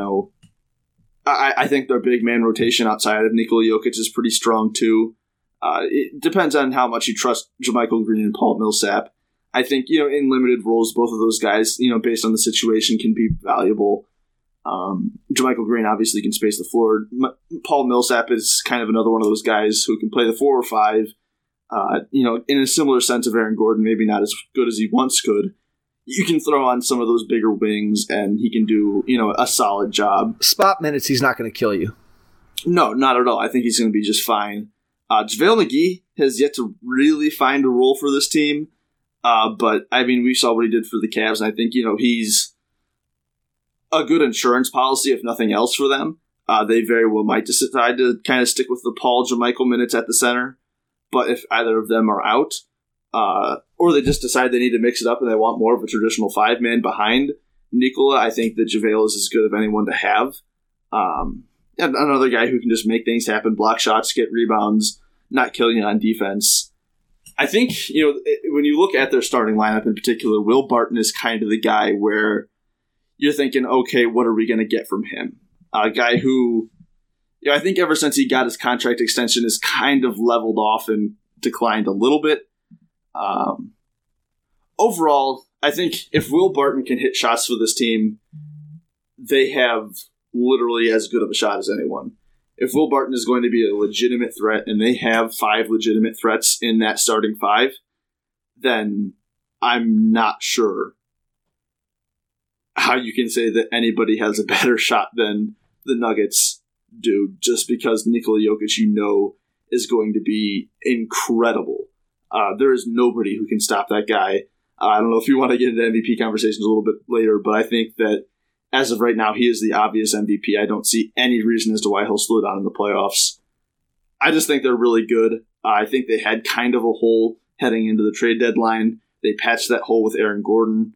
I think their big man rotation outside of Nikola Jokic is pretty strong too. It depends on how much you trust JaMychal Green and Paul Millsap. I think, in limited roles, both of those guys, based on the situation, can be valuable. JaMychal Green obviously can space the floor. Paul Millsap is kind of another one of those guys who can play the 4 or 5. In a similar sense of Aaron Gordon, maybe not as good as he once could. You can throw on some of those bigger wings, and he can do, a solid job. Spot minutes, he's not going to kill you. No, not at all. I think he's going to be just fine. JaVale McGee has yet to really find a role for this team. But, we saw what he did for the Cavs, and I think, he's a good insurance policy, if nothing else, for them. They very well might decide to kind of stick with the Paul JaMychal minutes at the center. But if either of them are out, or they just decide they need to mix it up and they want more of a traditional 5-man behind Nikola, I think that JaVale is as good of anyone to have. And another guy who can just make things happen, block shots, get rebounds, not kill you on defense. I think, when you look at their starting lineup in particular, Will Barton is kind of the guy where you're thinking, okay, what are we going to get from him? A guy who, I think ever since he got his contract extension has kind of leveled off and declined a little bit. Overall, I think if Will Barton can hit shots for this team, they have literally as good of a shot as anyone. If Will Barton is going to be a legitimate threat, and they have 5 legitimate threats in that starting 5, then I'm not sure how you can say that anybody has a better shot than the Nuggets do, just because Nikola Jokic, is going to be incredible. There is nobody who can stop that guy. I don't know if you want to get into MVP conversations a little bit later, but I think that as of right now, he is the obvious MVP. I don't see any reason as to why he'll slow down in the playoffs. I just think they're really good. I think they had kind of a hole heading into the trade deadline. They patched that hole with Aaron Gordon.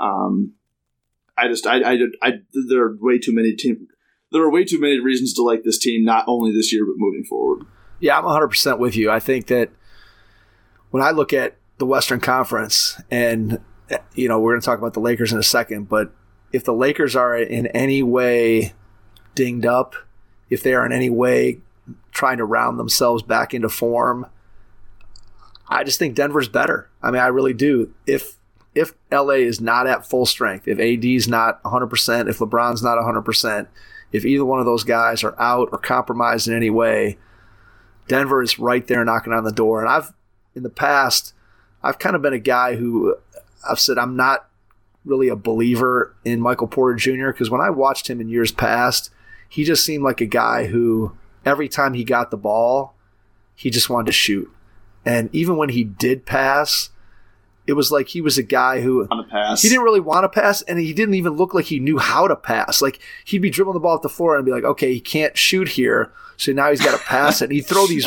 There are way too many reasons to like this team, not only this year but moving forward. Yeah, I'm 100% with you. I think that when I look at the Western Conference, and we're going to talk about the Lakers in a second, but if the Lakers are in any way dinged up, if they are in any way trying to round themselves back into form, I just think Denver's better. I really do. If LA is not at full strength, if AD's not 100%, if LeBron's not 100%, if either one of those guys are out or compromised in any way, Denver is right there knocking on the door. And in the past, I've kind of been a guy who I've said I'm not really a believer in Michael Porter Jr. because when I watched him in years past, he just seemed like a guy who every time he got the ball, he just wanted to shoot. And even when he did pass, it was like he was a guy who he didn't really want to pass, and he didn't even look like he knew how to pass. Like he'd be dribbling the ball at the floor and be like, okay, he can't shoot here, so now he's got to pass it. And he'd throw these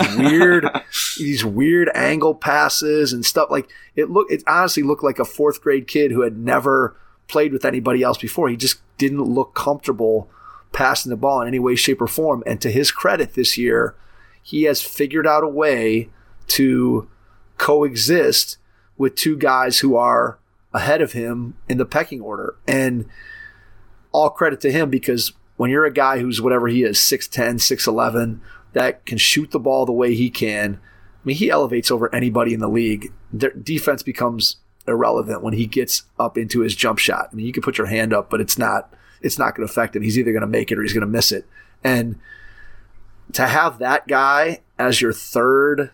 weird angle passes and stuff. Like it honestly looked like a 4th grade kid who had never played with anybody else before. He just didn't look comfortable passing the ball in any way, shape, or form. And to his credit this year, he has figured out a way to coexist with 2 guys who are ahead of him in the pecking order. And all credit to him, because when you're a guy who's whatever he is, 6'10", 6'11", that can shoot the ball the way he can, he elevates over anybody in the league. Their defense becomes irrelevant when he gets up into his jump shot. I mean, you can put your hand up, but it's not going to affect him. He's either going to make it or he's going to miss it. And to have that guy as your third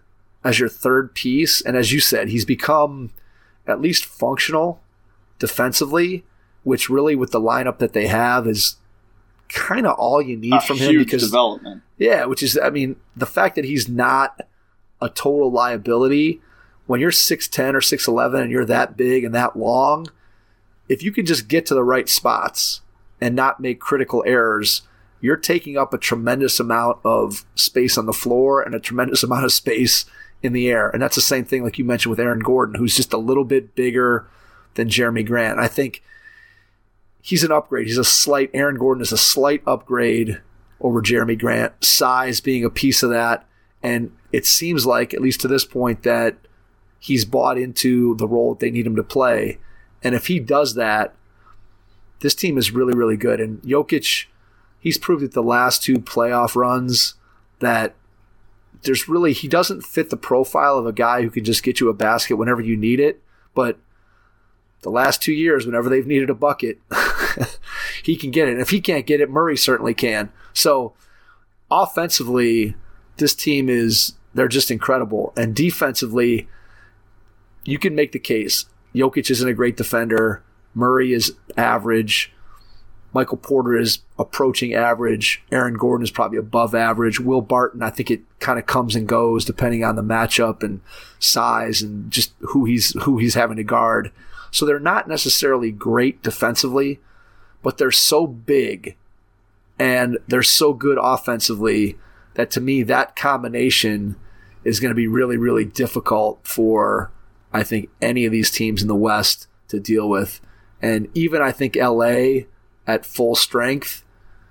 piece, and as you said, he's become at least functional defensively. which really with the lineup that they have is kind of all you need from him. Huge Because development. Yeah, which is, I mean, the fact that he's not a total liability when you're 6'10 or 6'11 and you're that big and that long, if you can just get to the right spots and not make critical errors, you're taking up a tremendous amount of space on the floor and a tremendous amount of space in the air. And that's the same thing like you mentioned with Aaron Gordon, who's just a little bit bigger than Jeremy Grant. I think he's an upgrade. Aaron Gordon is a slight upgrade over Jeremy Grant, size being a piece of that. And it seems like, at least to this point, that he's bought into the role that they need him to play. And if he does that, this team is really, really good. And Jokic, he's proved at the last 2 playoff runs that he doesn't fit the profile of a guy who can just get you a basket whenever you need it. But the last 2 years, whenever they've needed a bucket, he can get it. And if he can't get it, Murray certainly can. So offensively, this team they're just incredible. And defensively, you can make the case. Jokic isn't a great defender. Murray is average. Michael Porter is approaching average. Aaron Gordon is probably above average. Will Barton, I think it kind of comes and goes depending on the matchup and size and just who he's having to guard. So they're not necessarily great defensively, but they're so big and they're so good offensively that to me that combination is going to be really, really difficult for, I think, any of these teams in the West to deal with. And even I think LA at full strength,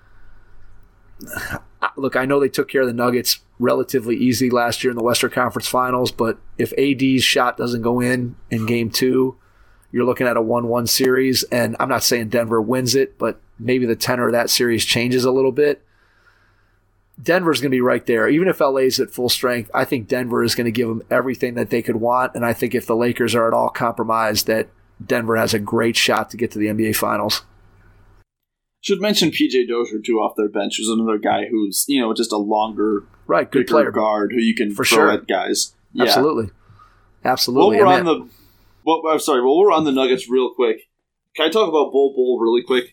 look, I know they took care of the Nuggets relatively easy last year in the Western Conference Finals, but if AD's shot doesn't go in Game 2, you're looking at a 1-1 series. And I'm not saying Denver wins it, but maybe the tenor of that series changes a little bit. Denver's going to be right there. Even if LA's at full strength, I think Denver is going to give them everything that they could want. And I think if the Lakers are at all compromised, that Denver has a great shot to get to the NBA Finals. Should mention PJ Dozier, too, off their bench, who's another guy who's, just a longer good player guard who you can for throw sure at guys. Yeah. Absolutely. While we're on the Nuggets real quick, can I talk about Bol Bol really quick?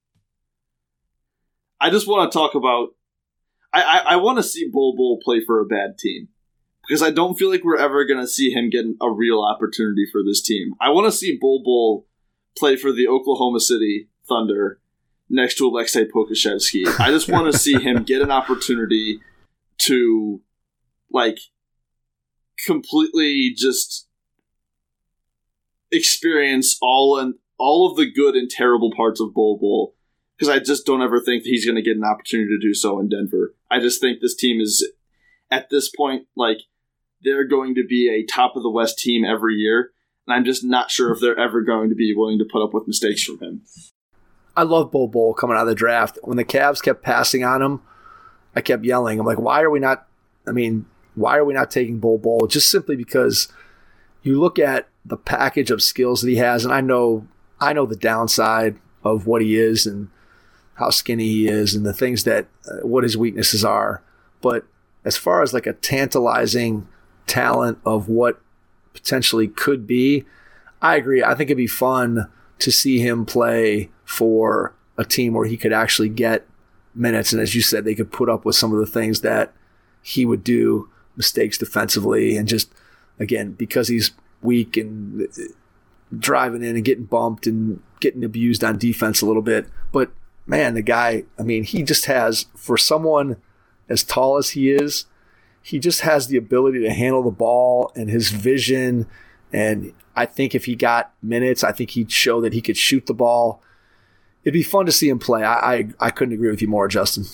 I just want to talk about I want to see Bol Bol play for a bad team because I don't feel like we're ever going to see him get a real opportunity for this team. I want to see Bol Bol play for the Oklahoma City Thunder next to Aleksej Pokusevski. I just want to see him get an opportunity to, completely just experience all of the good and terrible parts of Bol Bol. Because I just don't ever think that he's going to get an opportunity to do so in Denver. I just think this team is, at this point, they're going to be a top of the West team every year. And I'm just not sure if they're ever going to be willing to put up with mistakes from him. I love Bol Bol coming out of the draft. When the Cavs kept passing on him, I kept yelling. I'm like, why are we not taking Bol Bol? Just simply because you look at the package of skills that he has, and I know the downside of what he is and how skinny he is and the things that what his weaknesses are. But as far as a tantalizing talent of what potentially could be, I agree. I think it'd be fun to see him play for a team where he could actually get minutes. And as you said, they could put up with some of the things that he would do, mistakes defensively, and just, again, because he's weak and driving in and getting bumped and getting abused on defense a little bit. But man, the guy, he just has, for someone as tall as he is, he just has the ability to handle the ball and his vision. And I think if he got minutes, I think he'd show that he could shoot the ball. It'd be fun to see him play. I couldn't agree with you more, Justin.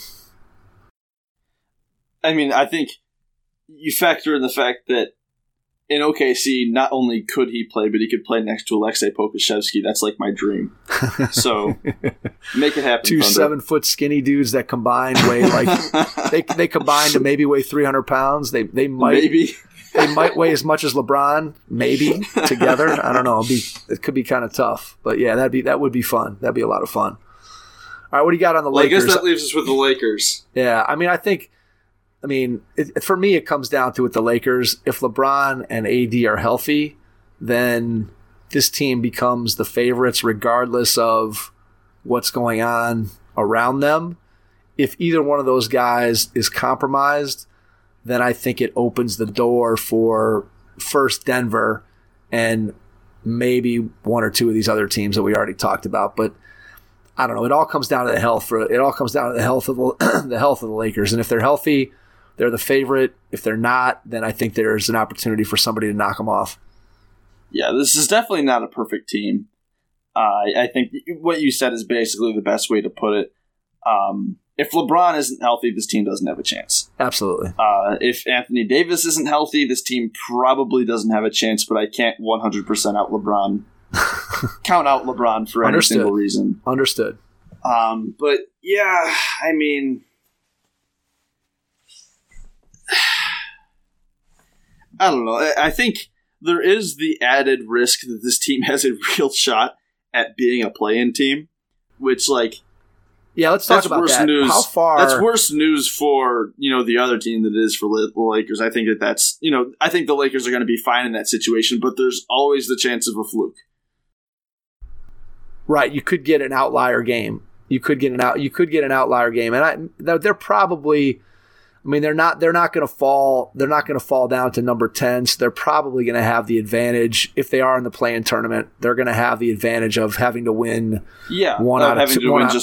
I think you factor in the fact that in OKC, not only could he play, but he could play next to Aleksej Pokusevski. That's my dream. So make it happen. 2 7-foot skinny dudes that combined weigh they combine to maybe weigh 300 pounds. They might weigh as much as LeBron, maybe together. I don't know. It could be kind of tough, but yeah, that would be fun. That'd be a lot of fun. All right, what do you got on the Lakers? I guess that leaves us with the Lakers. Yeah, I think. For me, it comes down to with the Lakers. If LeBron and AD are healthy, then this team becomes the favorites regardless of what's going on around them. If either one of those guys is compromised, then I think it opens the door for first Denver and maybe one or two of these other teams that we already talked about. But I don't know. It all comes down to the health. It all comes down to the health of the health of the Lakers. And if they're healthy, they're the favorite. If they're not, then I think there's an opportunity for somebody to knock them off. Yeah, this is definitely not a perfect team. I think what you said is basically the best way to put it. If LeBron isn't healthy, this team doesn't have a chance. Absolutely. If Anthony Davis isn't healthy, this team probably doesn't have a chance, but I can't 100% out LeBron. Count out LeBron for any single reason. Understood. But yeah, I mean, I don't know. I think there is the added risk that this team has a real shot at being a play-in team, which, like, yeah, let's talk about that. News. How far? That's worse news for the other team than it is for the Lakers. I think that's I think the Lakers are going to be fine in that situation, but there's always the chance of a fluke. Right, you could get an outlier game. You could get an outlier game, and they're probably. I mean, they're not going to fall. They're not going to fall down to number 10. So they're probably going to have the advantage if they are in the play-in tournament. They're going to have the advantage of having to win. One out of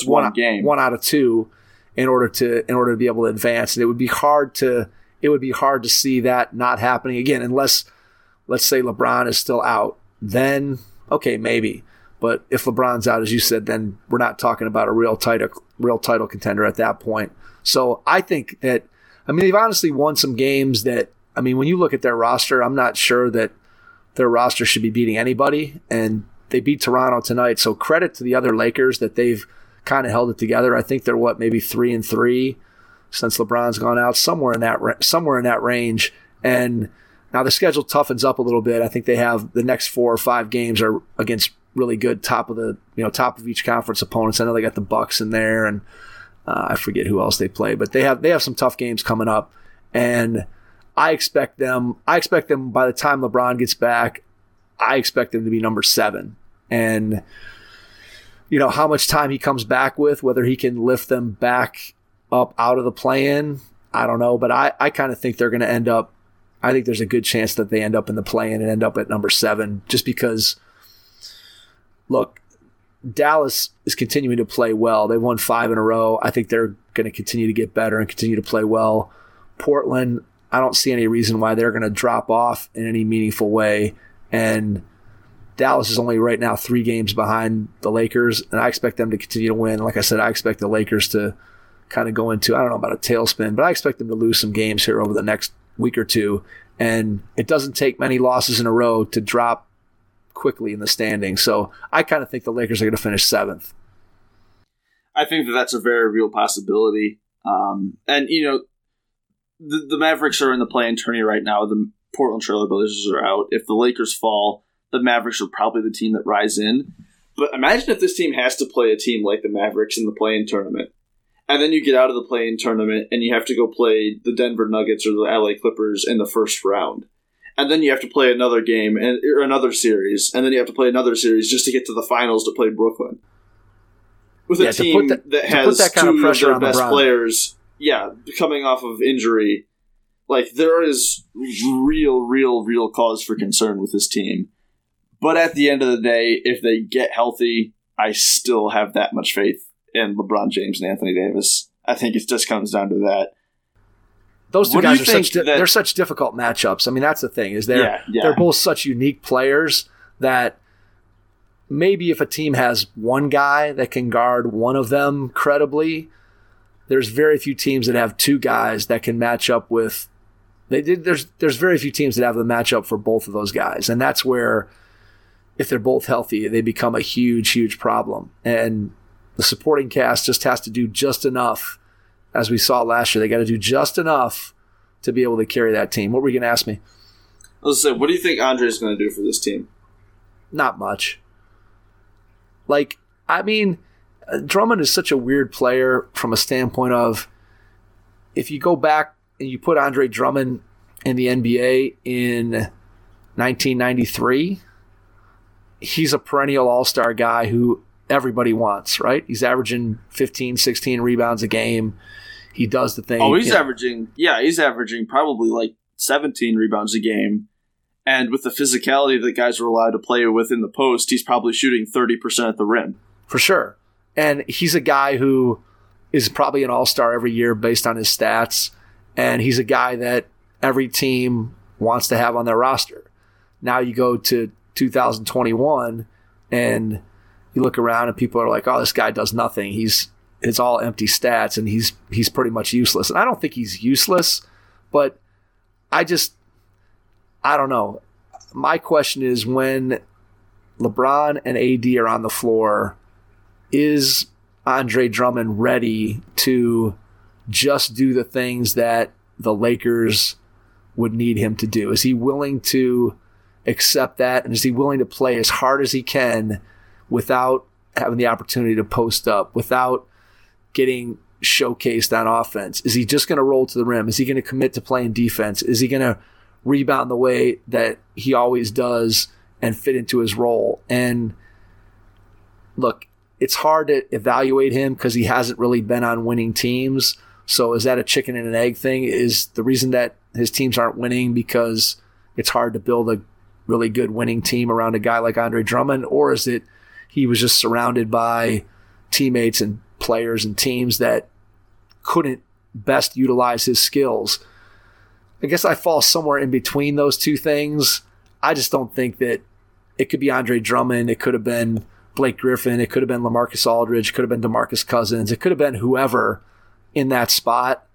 two in order to be able to advance. And it would be hard to see that not happening again, unless, let's say, LeBron is still out. Then okay, maybe. But if LeBron's out, as you said, then we're not talking about a real title contender at that point. So I think that. I mean, they've honestly won some games that, I mean, when you look at their roster, I'm not sure that their roster should be beating anybody. And they beat Toronto tonight. So credit to the other Lakers that they've kind of held it together. I think they're maybe 3-3 since LeBron's gone out, somewhere in that range. And now the schedule toughens up a little bit. I think they have the next 4 or 5 games are against really good top of each conference opponents. I know they got the Bucks in there, and I forget who else they play, but they have some tough games coming up, and I expect them by the time LeBron gets back, I expect them to be number 7. And how much time he comes back with, whether he can lift them back up out of the play-in, I don't know, but I kind of think they're going to end up. I think there's a good chance that they end up in the play-in and end up at number 7, just because. Look. Dallas is continuing to play well. They won 5 in a row. I think they're going to continue to get better and continue to play well. Portland, I don't see any reason why they're going to drop off in any meaningful way. And Dallas is only right now 3 games behind the Lakers, and I expect them to continue to win. Like I said, I expect the Lakers to kind of go into, I don't know about a tailspin, but I expect them to lose some games here over the next week or two. And it doesn't take many losses in a row to drop quickly in the standings. So I kind of think the Lakers are going to finish 7th. I think that's a very real possibility. And, the Mavericks are in the play-in tourney right now. The Portland Trail Blazers are out. If the Lakers fall, the Mavericks are probably the team that rise in. But imagine if this team has to play a team like the Mavericks in the play-in tournament. And then you get out of the play-in tournament and you have to go play the Denver Nuggets or the LA Clippers in the first round. And then you have to play another game or another series, and then you have to play another series just to get to the finals to play Brooklyn. With a team that has that kind 2 of their best players, coming off of injury, like there is real cause for concern with this team. But at the end of the day, if they get healthy, I still have that much faith in LeBron James and Anthony Davis. I think it just comes down to that. Those two guys are they're such difficult matchups. I mean, that's the thing, is they're both such unique players that maybe if a team has one guy that can guard one of them credibly, there's very few teams that have 2 guys that can match up with. There's very few teams that have the matchup for both of those guys, and that's where, if they're both healthy, they become a huge problem. And the supporting cast just has to do just enough. As we saw last year, they got to do just enough to be able to carry that team. What were you going to ask me? I was going to say, what do you think Andre's going to do for this team? Not much. Like, I mean, Drummond is such a weird player from a standpoint of, if you go back and you put Andre Drummond in the NBA in 1993, he's a perennial all-star guy who everybody wants, right? He's averaging 15, 16 rebounds a game. He does the thing. Oh, he's averaging probably like 17 rebounds a game. And with the physicality that guys are allowed to play with in the post, he's probably shooting 30% at the rim. For sure. And he's a guy who is probably an all-star every year based on his stats. And he's a guy that every team wants to have on their roster. Now you go to 2021 and you look around and people are like, oh, this guy does nothing. It's all empty stats and he's pretty much useless. And I don't think he's useless, but I don't know. My question is, when LeBron and AD are on the floor, is Andre Drummond ready to just do the things that the Lakers would need him to do? Is he willing to accept that? And is he willing to play as hard as he can without having the opportunity to post up, without getting showcased on offense? Is he just going to roll to the rim? Is he going to commit to playing defense? Is he going to rebound the way that he always does and fit into his role? And look, it's hard to evaluate him because he hasn't really been on winning teams. So is that a chicken and an egg thing? Is the reason that his teams aren't winning because it's hard to build a really good winning team around a guy like Andre Drummond? Or is it he was just surrounded by teammates and players and teams that couldn't best utilize his skills? I guess I fall somewhere in between those two things. I just don't think that it could be Andre Drummond. It could have been Blake Griffin. It could have been LaMarcus Aldridge. It could have been DeMarcus Cousins. It could have been whoever in that spot.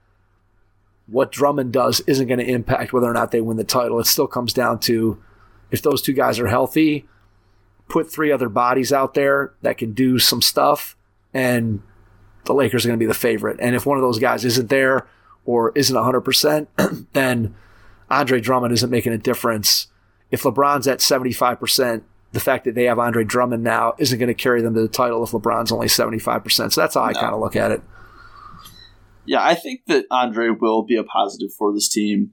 What Drummond does isn't going to impact whether or not they win the title. It still comes down to, if those two guys are healthy, put three other bodies out there that can do some stuff, and the Lakers are going to be the favorite. And if one of those guys isn't there or isn't 100%, then Andre Drummond isn't making a difference. If LeBron's at 75%, the fact that they have Andre Drummond now isn't going to carry them to the title if LeBron's only 75%. So that's how I kind of look at it. Yeah, I think that Andre will be a positive for this team.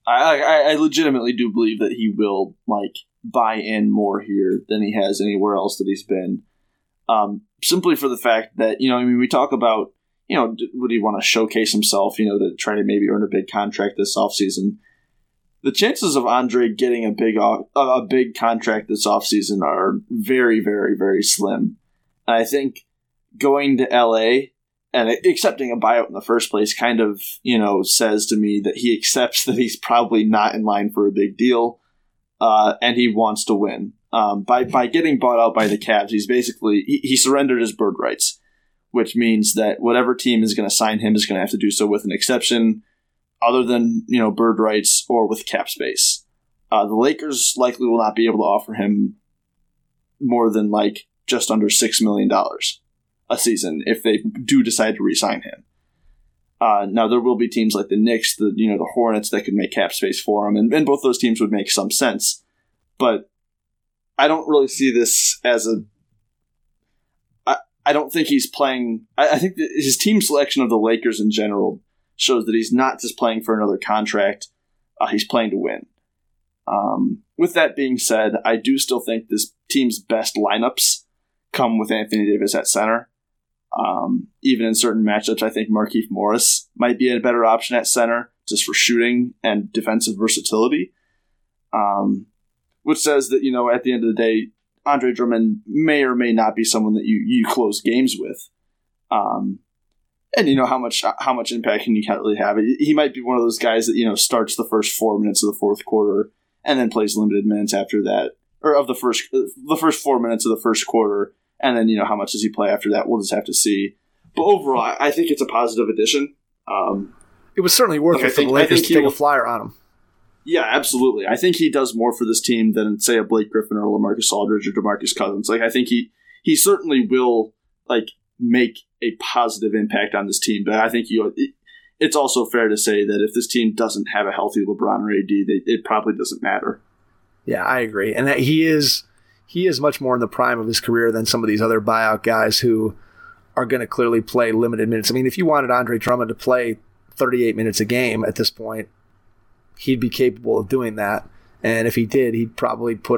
I legitimately do believe that he will buy in more here than he has anywhere else that he's been. Simply for the fact that, we talk about, would he want to showcase himself, to try to maybe earn a big contract this offseason. The chances of Andre getting a big contract this offseason are very, very, very slim. And I think going to LA and accepting a buyout in the first place kind of, says to me that he accepts that he's probably not in line for a big deal, and he wants to win. By getting bought out by the Cavs, he's basically he surrendered his bird rights, which means that whatever team is going to sign him is going to have to do so with an exception, other than bird rights or with cap space. The Lakers likely will not be able to offer him more than just under $6 million a season if they do decide to re-sign him. Now there will be teams like the Knicks, the Hornets that could make cap space for him, and both those teams would make some sense. But I don't really see this as I don't think he's playing. I think that his team selection of the Lakers in general shows that he's not just playing for another contract. He's playing to win. With that being said, I do still think this team's best lineups come with Anthony Davis at center. Even in certain matchups, I think Markieff Morris might be a better option at center just for shooting and defensive versatility. Which says that, at the end of the day, Andre Drummond may or may not be someone that you close games with. And how much impact can you can't really have? He might be one of those guys that, starts the first 4 minutes of the fourth quarter and then plays limited minutes after that, or of the first 4 minutes of the first quarter. And then, how much does he play after that? We'll just have to see. But overall, I think it's a positive addition. It was certainly worth it for the Lakers to take a flyer on him. Yeah, absolutely. I think he does more for this team than, say, a Blake Griffin or LaMarcus Aldridge or DeMarcus Cousins. I think he certainly will make a positive impact on this team. But I think it's also fair to say that if this team doesn't have a healthy LeBron or AD, it probably doesn't matter. Yeah, I agree, and that he is much more in the prime of his career than some of these other buyout guys who are going to clearly play limited minutes. I mean, if you wanted Andre Drummond to play 38 minutes a game at this point, he'd be capable of doing that. And if he did, he'd probably put up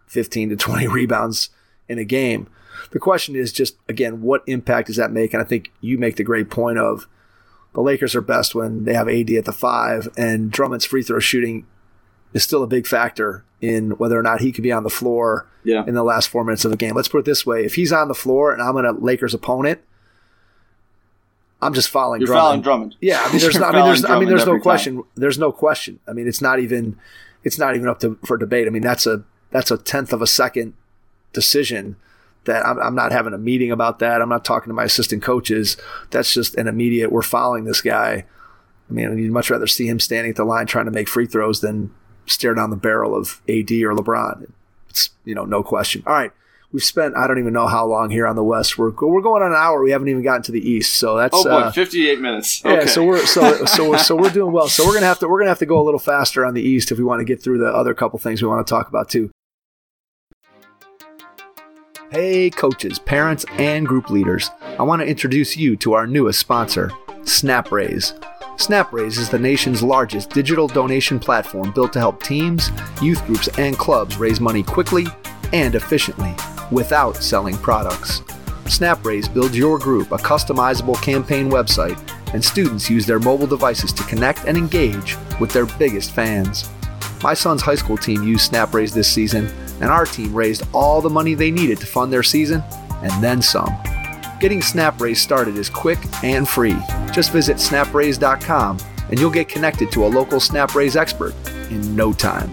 15 to 20 rebounds in a game. The question is just, again, what impact does that make? And I think you make the great point of the Lakers are best when they have AD at the 5, and Drummond's free throw shooting is still a big factor in whether or not he could be on the floor in the last 4 minutes of a game. Let's put it this way. If he's on the floor and I'm a Lakers opponent, I'm just fouling Drummond. You're fouling Drummond. Yeah, I mean, there's no question. Time. There's no question. I mean, it's not even up for debate. I mean, that's a tenth of a second decision that I'm not having a meeting about that. I'm not talking to my assistant coaches. That's just an immediate, we're fouling this guy. I mean, you'd much rather see him standing at the line trying to make free throws than stare down the barrel of AD or LeBron. It's, no question. All right. We've spent, I don't even know how long here on the West. We're going on an hour. We haven't even gotten to the East. So that's 58 minutes. Okay. Yeah, so we're doing well. So we're gonna have to go a little faster on the East if we want to get through the other couple things we want to talk about too. Hey coaches, parents, and group leaders. I want to introduce you to our newest sponsor, SnapRaise. SnapRaise is the nation's largest digital donation platform built to help teams, youth groups, and clubs raise money quickly and efficiently without selling products. SnapRaise builds your group a customizable campaign website, and students use their mobile devices to connect and engage with their biggest fans. My son's high school team used SnapRaise this season, and our team raised all the money they needed to fund their season, and then some. Getting SnapRaise started is quick and free. Just visit snapraise.com and you'll get connected to a local SnapRaise expert in no time.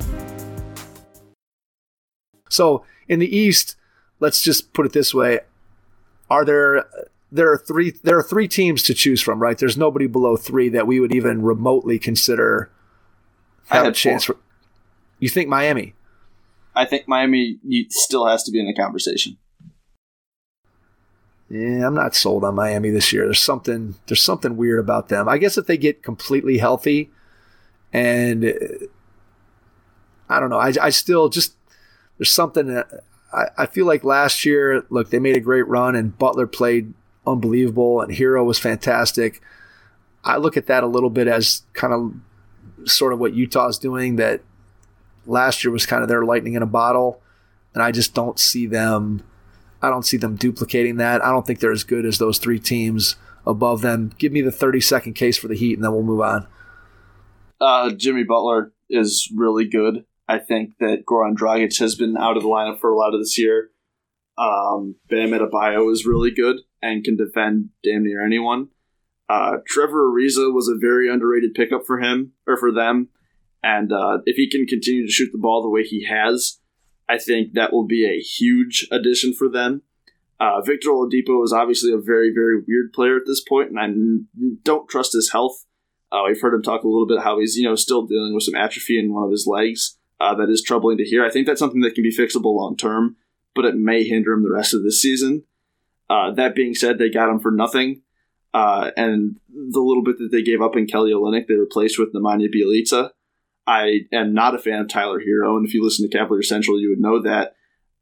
So in the East, let's just put it this way: there are three teams to choose from, right? There's nobody below 3 that we would even remotely consider have a chance for. You think Miami? I think Miami still has to be in the conversation. Yeah, I'm not sold on Miami this year. There's something weird about them. I guess if they get completely healthy, and I don't know. I still just. There's something that I feel like last year, look, they made a great run and Butler played unbelievable and Hero was fantastic. I look at that a little bit as kind of sort of what Utah's doing, that last year was kind of their lightning in a bottle. And I just don't see them duplicating that. I don't think they're as good as those 3 teams above them. Give me the 30-second case for the Heat and then we'll move on. Jimmy Butler is really good. I think that Goran Dragic has been out of the lineup for a lot of this year. Bam Adebayo is really good and can defend damn near anyone. Trevor Ariza was a very underrated pickup for him or for them. And if he can continue to shoot the ball the way he has, I think that will be a huge addition for them. Victor Oladipo is obviously a very, very weird player at this point, and I don't trust his health. We've heard him talk a little bit how he's still dealing with some atrophy in one of his legs. That is troubling to hear. I think that's something that can be fixable long term, but it may hinder him the rest of this season. That being said, they got him for nothing. And the little bit that they gave up in Kelly Olynyk, they replaced with Nemanja Bjelica. I am not a fan of Tyler Hero, and if you listen to Cavalier Central, you would know that.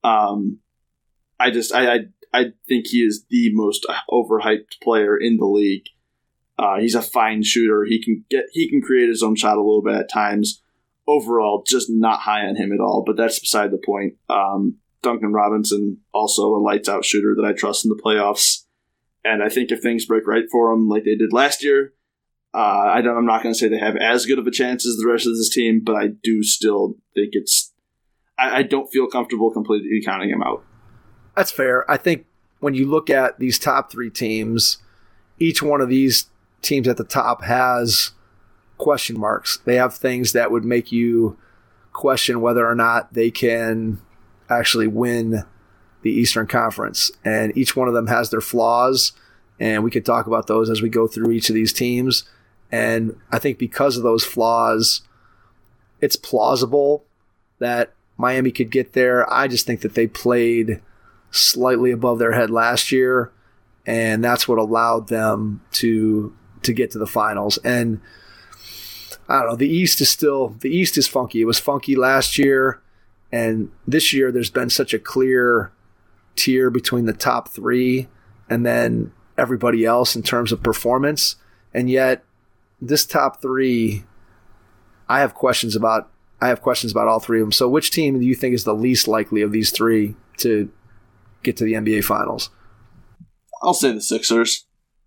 I think he is the most overhyped player in the league. He's a fine shooter. He can create his own shot a little bit at times. Overall, just not high on him at all, but that's beside the point. Duncan Robinson, also a lights-out shooter that I trust in the playoffs. And I think if things break right for him like they did last year, I'm not going to say they have as good of a chance as the rest of this team, but I do still think I don't feel comfortable completely counting him out. That's fair. I think when you look at these top 3 teams, each one of these teams at the top has question marks. They have things that would make you question whether or not they can actually win the Eastern Conference. And each one of them has their flaws, and we could talk about those as we go through each of these teams. And I think because of those flaws, it's plausible that Miami could get there. I just think that they played slightly above their head last year, and that's what allowed them to get to the finals. And I don't know, the East is funky. It was funky last year, and this year there's been such a clear tier between the top 3 and then everybody else in terms of performance. And yet this top 3, I have questions about I have questions about all three of them. So which team do you think is the least likely of these three to get to the NBA Finals? I'll say the Sixers.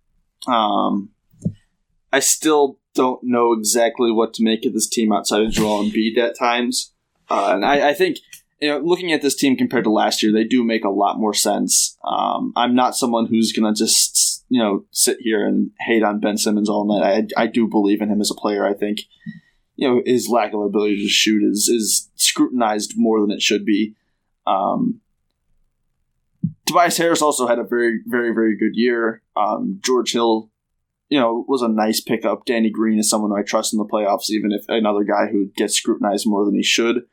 I still don't know exactly what to make of this team outside of Joel Embiid at times. And I think, looking at this team compared to last year, they do make a lot more sense. I'm not someone who's going to just, sit here and hate on Ben Simmons all night. I do believe in him as a player. I think, his lack of ability to shoot is scrutinized more than it should be. Tobias Harris also had a very, very, very good year. George Hill, was a nice pickup. Danny Green is someone who I trust in the playoffs, even if another guy who gets scrutinized more than he should.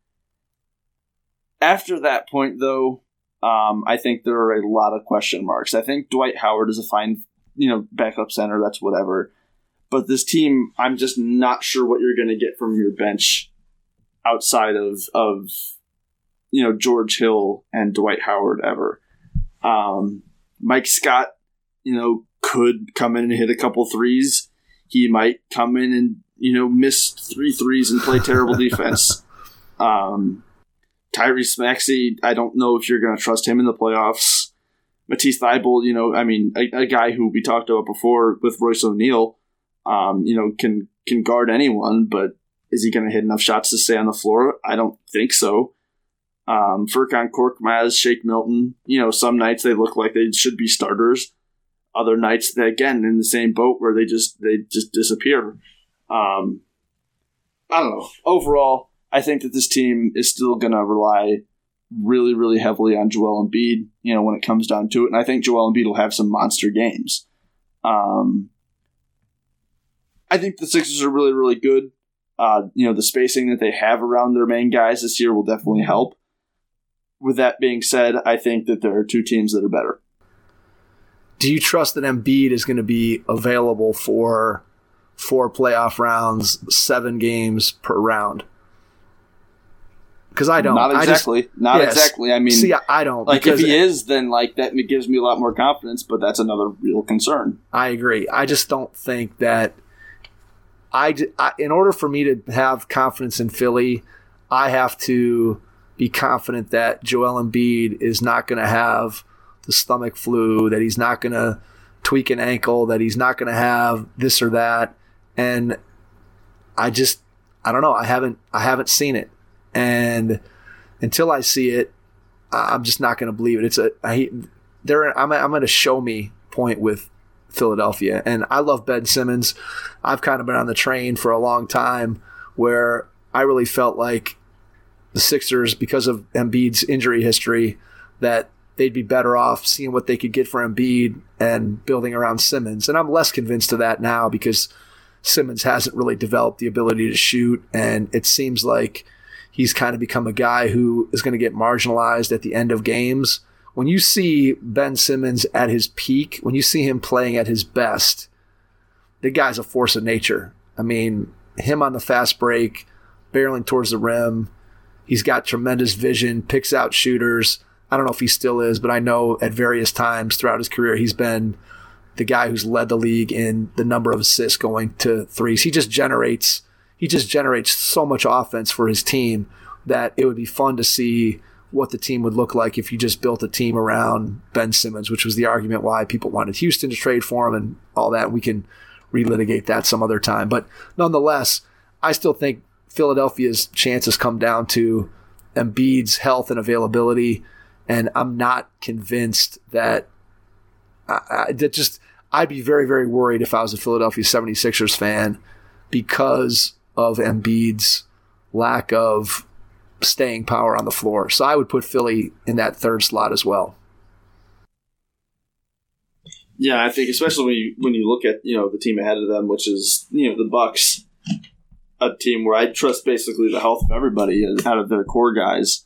After that point, though, I think there are a lot of question marks. I think Dwight Howard is a fine, backup center. That's whatever. But this team, I'm just not sure what you're going to get from your bench outside of George Hill and Dwight Howard ever. Mike Scott, could come in and hit a couple threes. He might come in and, miss 3 threes and play terrible defense. Tyrese Maxey, I don't know if you're going to trust him in the playoffs. Matisse Thybulle, a guy who we talked about before with Royce O'Neal, can guard anyone, but is he going to hit enough shots to stay on the floor? I don't think so. Furkan Korkmaz, Shake Milton, some nights they look like they should be starters. Other nights, they, again, in the same boat where they just disappear. I don't know. Overall, I think that this team is still going to rely really, really heavily on Joel Embiid, when it comes down to it. And I think Joel Embiid will have some monster games. I think the Sixers are really, really good. The spacing that they have around their main guys this year will definitely help. With that being said, I think that there are 2 teams that are better. Do you trust that Embiid is going to be available for 4 playoff rounds, 7 games per round? Because I don't. Not exactly. Exactly. I don't. If he is, then that gives me a lot more confidence, but that's another real concern. I agree. I just don't think that in order for me to have confidence in Philly, I have to be confident that Joel Embiid is not going to have the stomach flu, that he's not going to tweak an ankle, that he's not going to have this or that. And I don't know. I haven't seen it. And until I see it, I'm just not going to believe it. I'm at a show me point with Philadelphia. And I love Ben Simmons. I've kind of been on the train for a long time where I really felt like the Sixers, because of Embiid's injury history, that they'd be better off seeing what they could get for Embiid and building around Simmons. And I'm less convinced of that now because Simmons hasn't really developed the ability to shoot. And it seems like he's kind of become a guy who is going to get marginalized at the end of games. When you see Ben Simmons at his peak, when you see him playing at his best, the guy's a force of nature. Him on the fast break, barreling towards the rim. He's got tremendous vision, picks out shooters. I don't know if he still is, but I know at various times throughout his career, he's been the guy who's led the league in the number of assists going to threes. He just generates so much offense for his team that it would be fun to see what the team would look like if you just built a team around Ben Simmons, which was the argument why people wanted Houston to trade for him and all that. We can relitigate that some other time. But nonetheless, I still think Philadelphia's chances come down to Embiid's health and availability. And I'm not convinced that I'd be very, very worried if I was a Philadelphia 76ers fan because of Embiid's lack of staying power on the floor. So I would put Philly in that 3rd slot as well. Yeah, I think especially when you look at the team ahead of them, which is the Bucks, a team where I trust basically the health of everybody out of their core guys.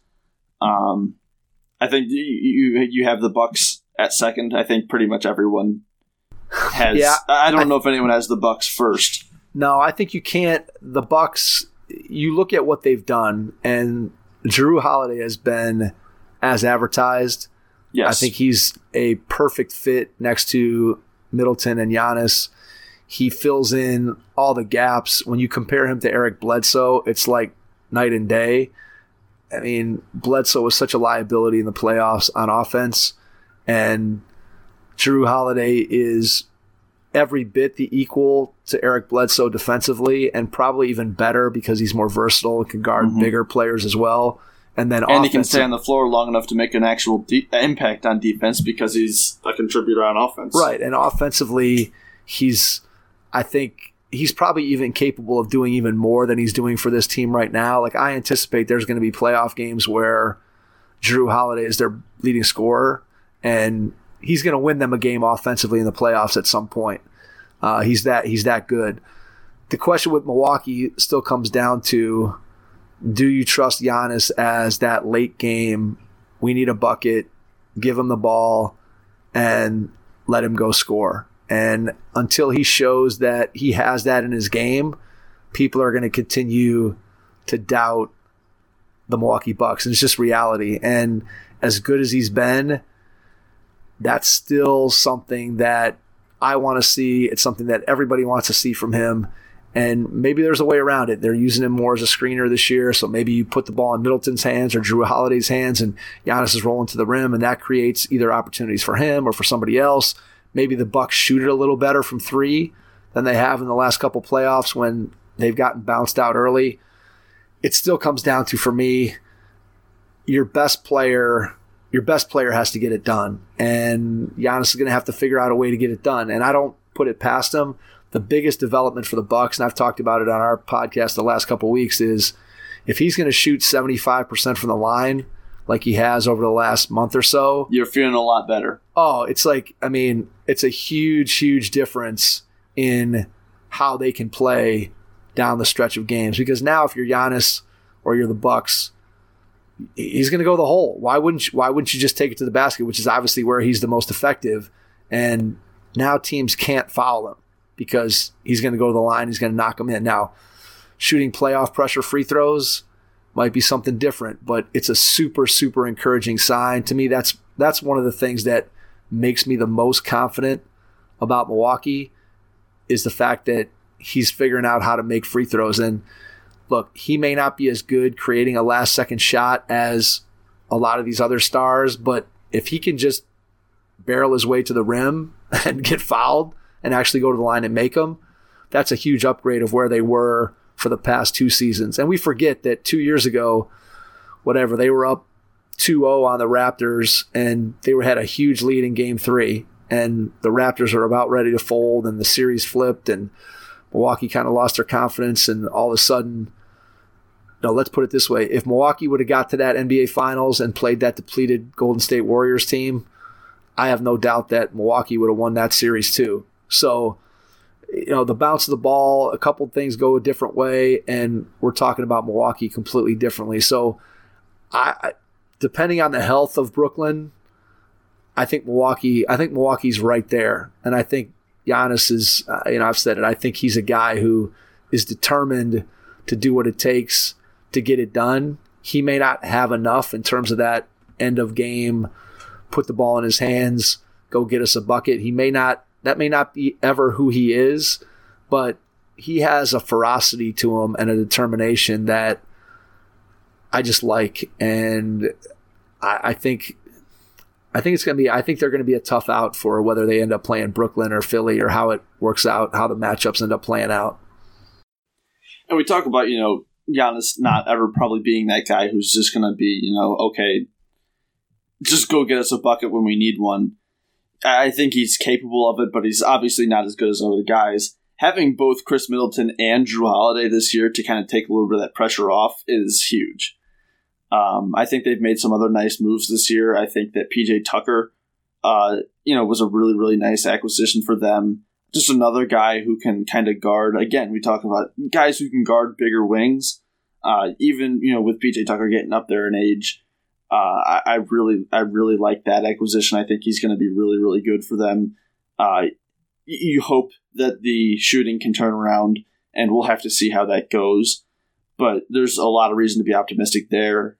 I think you have the Bucks at 2nd. I think pretty much everyone has. Yeah, I don't know if anyone has the Bucks first. No, I think you can't. The Bucks. You look at what they've done, and Jrue Holiday has been as advertised. Yes. I think he's a perfect fit next to Middleton and Giannis. He fills in all the gaps. When you compare him to Eric Bledsoe, it's like night and day. I mean, Bledsoe was such a liability in the playoffs on offense, and Jrue Holiday is every bit the equal to Eric Bledsoe defensively, and probably even better because he's more versatile and can guard bigger players as well. And he can stay on the floor long enough to make an actual impact on defense because he's a contributor on offense. Right, and offensively, I think he's probably even capable of doing even more than he's doing for this team right now. Like, I anticipate there's going to be playoff games where Jrue Holiday is their leading scorer, and he's going to win them a game offensively in the playoffs at some point. He's that good. The question with Milwaukee still comes down to, do you trust Giannis as that late game, we need a bucket, give him the ball, and let him go score? And until he shows that he has that in his game, people are going to continue to doubt the Milwaukee Bucks. And it's just reality. And as good as he's been, that's still something that I want to see. It's something that everybody wants to see from him. And maybe there's a way around it. They're using him more as a screener this year, so maybe you put the ball in Middleton's hands or Jrue Holiday's hands, and Giannis is rolling to the rim, and that creates either opportunities for him or for somebody else. Maybe the Bucks shoot it a little better from three than they have in the last couple playoffs when they've gotten bounced out early. It still comes down to, for me, your best player has to get it done, and Giannis is going to have to figure out a way to get it done. And I don't put it past him. The biggest development for the Bucks, and I've talked about it on our podcast the last couple of weeks, is if he's going to shoot 75% from the line like he has over the last month or so, you're feeling a lot better. Oh, it's like, I mean, it's a huge, huge difference in how they can play down the stretch of games. Because now if you're Giannis or you're the Bucks, he's going to go the hole. Why wouldn't you just take it to the basket, which is obviously where he's the most effective? And now teams can't foul him because he's going to go to the line, he's going to knock them in. Now, shooting playoff pressure free throws might be something different, but it's a super, super encouraging sign. To me, that's one of the things that makes me the most confident about Milwaukee, is the fact that he's figuring out how to make free throws. And look, he may not be as good creating a last-second shot as a lot of these other stars, but if he can just barrel his way to the rim and get fouled and actually go to the line and make them, that's a huge upgrade of where they were for the past two seasons. And we forget that 2 years ago, they were up 2-0 on the Raptors, and they had a huge lead in Game 3, and the Raptors are about ready to fold, and the series flipped, and Milwaukee kind of lost their confidence, and all of a sudden, no, let's put it this way. If Milwaukee would have got to that NBA Finals and played that depleted Golden State Warriors team, I have no doubt that Milwaukee would have won that series too. So, the bounce of the ball, a couple things go a different way, and we're talking about Milwaukee completely differently. So, I depending on the health of Brooklyn, I think Milwaukee's right there. And I think Giannis is, I've said it, I think he's a guy who is determined to do what it takes to get it done. He may not have enough in terms of that end of game, put the ball in his hands, go get us a bucket. That may not be ever who he is, but he has a ferocity to him and a determination that I just like. And I think it's going to be, I think they're going to be a tough out for whether they end up playing Brooklyn or Philly, or how it works out, how the matchups end up playing out. And we talk about, Giannis not ever probably being that guy who's just going to be, okay, just go get us a bucket when we need one. I think he's capable of it, but he's obviously not as good as other guys. Having both Chris Middleton and Jrue Holiday this year to kind of take a little bit of that pressure off is huge. I think they've made some other nice moves this year. I think that PJ Tucker, was a really, really nice acquisition for them. Just another guy who can kind of guard. Again, we talk about guys who can guard bigger wings. Even, with PJ Tucker getting up there in age, I really like that acquisition. I think he's going to be really, really good for them. You hope that the shooting can turn around, and we'll have to see how that goes. But there's a lot of reason to be optimistic there.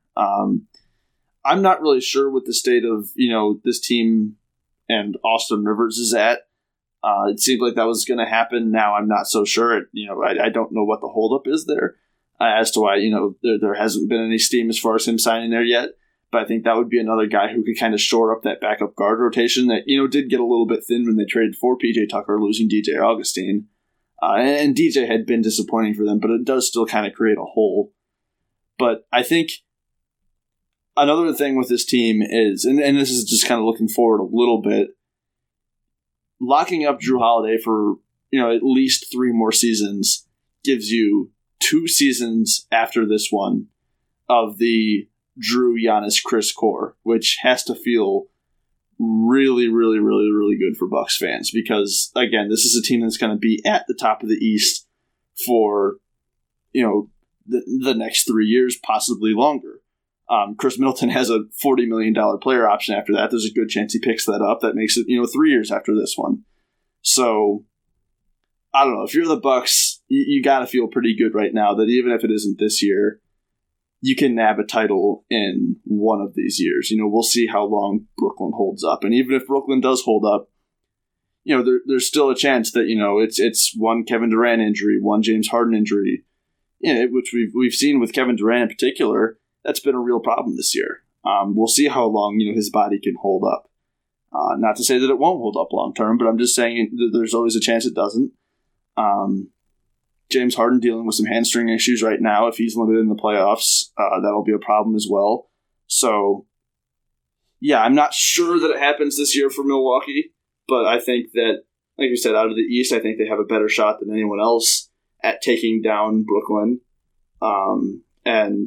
I'm not really sure what the state of, this team and Austin Rivers is at. It seemed like that was going to happen. Now I'm not so sure. I don't know what the holdup is there. as to why, there hasn't been any steam as far as him signing there yet. But I think that would be another guy who could kind of shore up that backup guard rotation that, did get a little bit thin when they traded for PJ Tucker, losing DJ Augustine. And DJ had been disappointing for them, but it does still kind of create a hole. But I think another thing with this team is, and this is just kind of looking forward a little bit, locking up Jrue Holiday for, at least 3 more seasons gives you 2 seasons after this one of the Jrue, Giannis, Chris core, which has to feel really, really, really, really good for Bucks fans because, again, this is a team that's going to be at the top of the East for, the next 3 years, possibly longer. Chris Middleton has a $40 million player option after that. There's a good chance he picks that up. That makes it, 3 years after this one. So, I don't know. If you're the Bucks, you got to feel pretty good right now that even if it isn't this year, you can nab a title in one of these years. We'll see how long Brooklyn holds up. And even if Brooklyn does hold up, there's still a chance that, it's one Kevin Durant injury, one James Harden injury, which we've seen with Kevin Durant in particular. That's been a real problem this year. We'll see how long, his body can hold up. Not to say that it won't hold up long term, but I'm just saying that there's always a chance it doesn't. James Harden dealing with some hamstring issues right now. If he's limited in the playoffs, that'll be a problem as well. So, yeah, I'm not sure that it happens this year for Milwaukee, but I think that, like you said, out of the East, I think they have a better shot than anyone else at taking down Brooklyn. And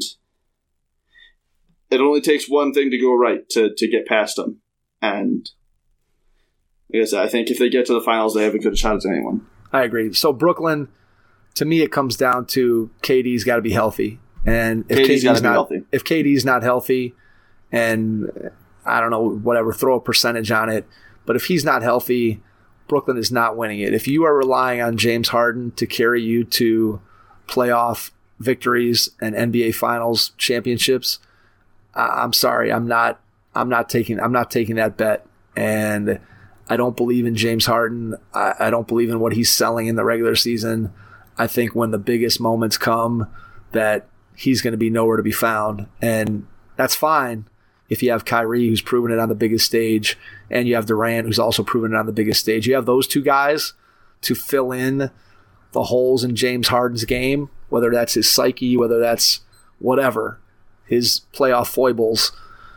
it only takes one thing to go right to get past them. And like I said, I think if they get to the finals, they have a good shot as anyone. I agree. So Brooklyn, to me, it comes down to KD's got to be healthy. And if KD's not healthy, and I don't know, whatever, throw a percentage on it, but if he's not healthy, Brooklyn is not winning it. If you are relying on James Harden to carry you to playoff victories and NBA Finals championships, I'm sorry, I'm not taking that bet. And I don't believe in James Harden. I don't believe in what he's selling in the regular season. I think when the biggest moments come that he's going to be nowhere to be found. And that's fine if you have Kyrie, who's proven it on the biggest stage, and you have Durant, who's also proven it on the biggest stage. You have those two guys to fill in the holes in James Harden's game, whether that's his psyche, whether that's whatever, his playoff foibles.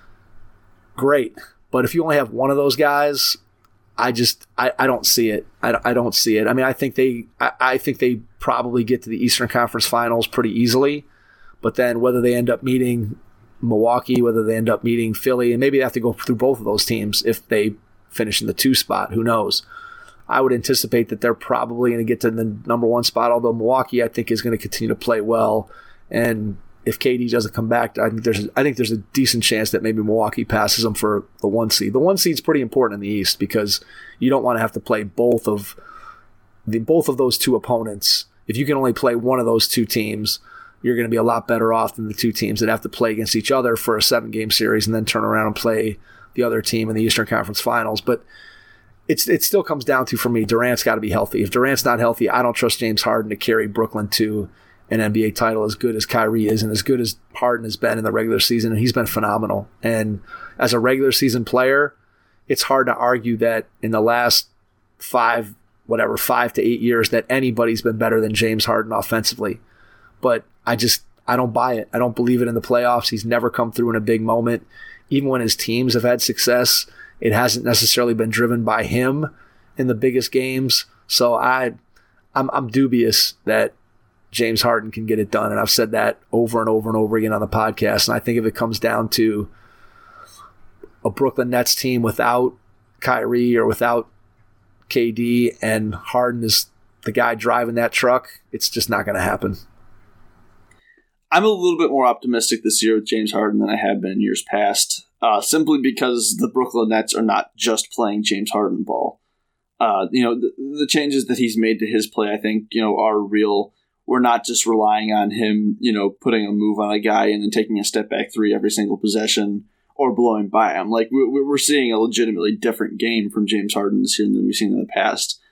Great. But if you only have one of those guys, I don't see it. I don't see it. I mean, I think they probably get to the Eastern Conference Finals pretty easily, but then whether they end up meeting Milwaukee, whether they end up meeting Philly, and maybe they have to go through both of those teams if they finish in the 2 spot. Who knows? I would anticipate that they're probably going to get to the number 1 spot, although Milwaukee, I think, is going to continue to play well. And if KD doesn't come back, I think there's a decent chance that maybe Milwaukee passes them for the 1 seed. The 1 seed's pretty important in the East because you don't want to have to play both of those 2 opponents. If you can only play one of those 2 teams, you're going to be a lot better off than the 2 teams that have to play against each other for a 7-game series and then turn around and play the other team in the Eastern Conference Finals. But it still comes down to, for me, Durant's got to be healthy. If Durant's not healthy, I don't trust James Harden to carry Brooklyn to an NBA title as good as Kyrie is and as good as Harden has been in the regular season, and he's been phenomenal. And as a regular season player, it's hard to argue that in the last 5 to 8 years that anybody's been better than James Harden offensively. But I don't buy it. I don't believe it in the playoffs. He's never come through in a big moment. Even when his teams have had success, it hasn't necessarily been driven by him in the biggest games. So I'm dubious that James Harden can get it done. And I've said that over and over and over again on the podcast. And I think if it comes down to a Brooklyn Nets team without Kyrie or without KD and Harden is the guy driving that truck, it's just not going to happen. I'm a little bit more optimistic this year with James Harden than I have been in years past, simply because the Brooklyn Nets are not just playing James Harden ball. The changes that he's made to his play, I think, are real. We're not just relying on him, putting a move on a guy and then taking a step back 3 every single possession or blowing by him. Like, we're seeing a legitimately different game from James Harden this year than we've seen in the past.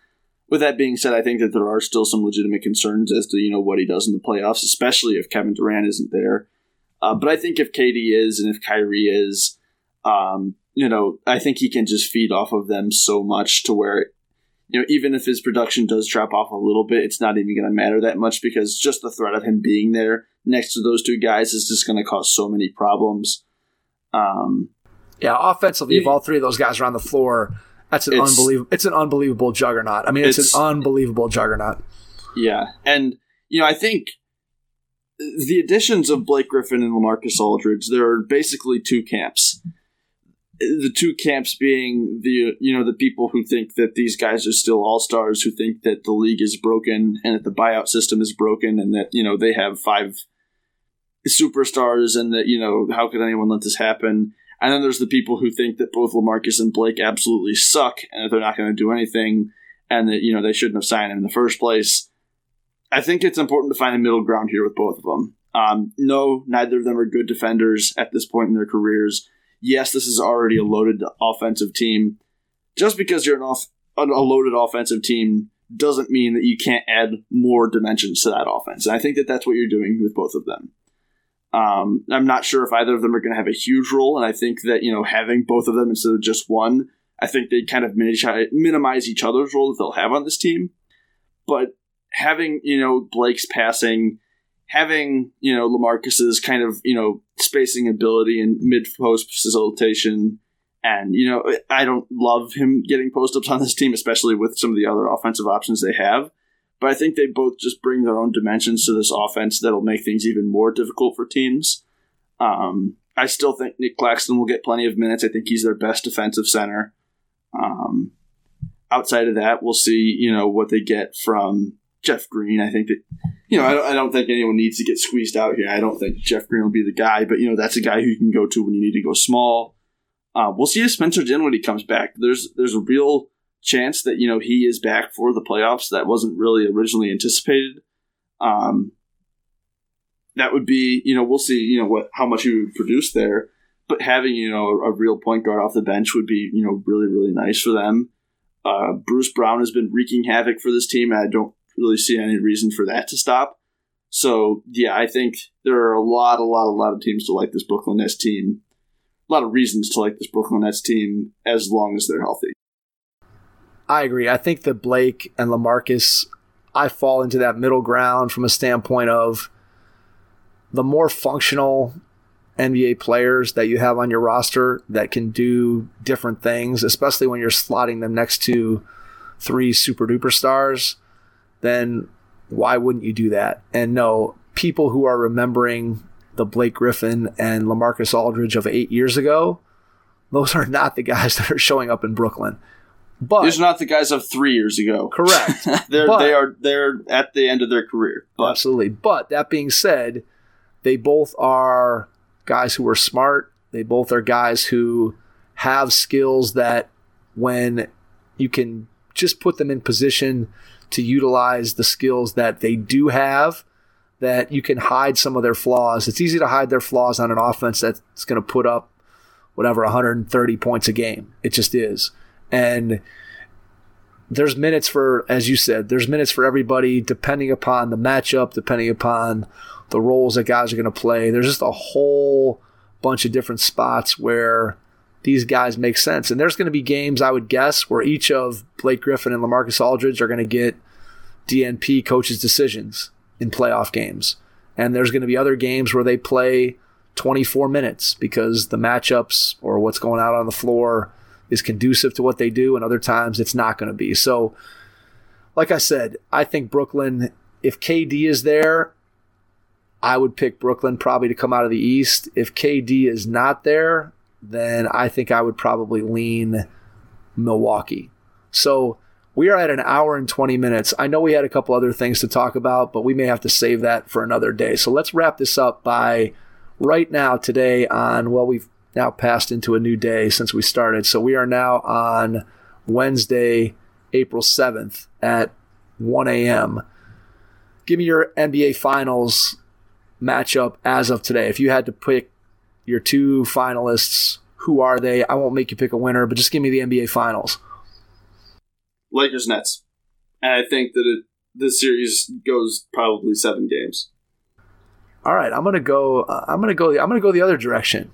with that being said, I think that there are still some legitimate concerns as to, what he does in the playoffs, especially if Kevin Durant isn't there. But I think if KD is and if Kyrie is, I think he can just feed off of them so much to where, even if his production does drop off a little bit, it's not even going to matter that much because just the threat of him being there next to those two guys is just going to cause so many problems. Offensively, if all three of those guys are on the floor, it's an unbelievable juggernaut. I mean, it's an unbelievable juggernaut. Yeah, and I think the additions of Blake Griffin and LaMarcus Aldridge, there are basically two camps. The two camps being the people who think that these guys are still all-stars, who think that the league is broken and that the buyout system is broken and that, they have 5 superstars and that, how could anyone let this happen? And then there's the people who think that both LaMarcus and Blake absolutely suck and that they're not going to do anything and that, they shouldn't have signed him in the first place. I think it's important to find a middle ground here with both of them. No, neither of them are good defenders at this point in their careers. Yes, this is already a loaded offensive team. Just because you're a loaded offensive team doesn't mean that you can't add more dimensions to that offense. And I think that that's what you're doing with both of them. I'm not sure if either of them are going to have a huge role, and I think that, having both of them instead of just one, I think they kind of minimize each other's role that they'll have on this team. But having, Blake's passing, having, LaMarcus's kind of, spacing ability and mid-post facilitation, and, I don't love him getting post-ups on this team, especially with some of the other offensive options they have. But I think they both just bring their own dimensions to this offense that'll make things even more difficult for teams. I still think Nick Claxton will get plenty of minutes. I think he's their best defensive center. Outside of that, we'll see, what they get from Jeff Green. I think that, I don't think anyone needs to get squeezed out here. I don't think Jeff Green will be the guy, but, that's a guy who you can go to when you need to go small. We'll see if Spencer Dinwiddie comes back. There's a real chance that, he is back for the playoffs. That wasn't really originally anticipated. That would be, we'll see, how much he would produce there. But having, a real point guard off the bench would be, really, really nice for them. Bruce Brown has been wreaking havoc for this team, and I don't really see any reason for that to stop. So, yeah, I think there are a lot of teams to like this Brooklyn Nets team. A lot of reasons to like this Brooklyn Nets team as long as they're healthy. I agree. I think that Blake and LaMarcus, I fall into that middle ground from a standpoint of the more functional NBA players that you have on your roster that can do different things, especially when you're slotting them next to 3 super-duper stars, then why wouldn't you do that? And no, people who are remembering the Blake Griffin and LaMarcus Aldridge of 8 years ago, those are not the guys that are showing up in Brooklyn. But these are not the guys of 3 years ago. Correct. They're at the end of their career. But. Absolutely. But that being said, they both are guys who are smart. They both are guys who have skills that when you can just put them in position to utilize the skills that they do have, that you can hide some of their flaws. It's easy to hide their flaws on an offense that's going to put up 130 points a game. It just is. And there's minutes for, as you said, there's minutes for everybody depending upon the matchup, depending upon the roles that guys are going to play. There's just a whole bunch of different spots where these guys make sense. And there's going to be games, I would guess, where each of Blake Griffin and LaMarcus Aldridge are going to get DNP coaches' decisions in playoff games. And there's going to be other games where they play 24 minutes because the matchups or what's going out on the floor is conducive to what they do, and other times it's not going to be. So, like I said, I think Brooklyn, if KD is there, I would pick Brooklyn probably to come out of the East. If KD is not there, then I think I would probably lean Milwaukee. So we are at an hour and 20 minutes. I know we had a couple other things to talk about, but we may have to save that for another day. So let's wrap this up by right now today on, well, we've now passed into a new day since we started. So we are now on Wednesday, April 7th at 1 a.m. Give me your NBA Finals matchup as of today. If you had to pick your 2 finalists, who are they? I won't make you pick a winner, but just give me the NBA Finals. Lakers Nets. And I think that this series goes probably 7 games. All right, I'm gonna go the other direction.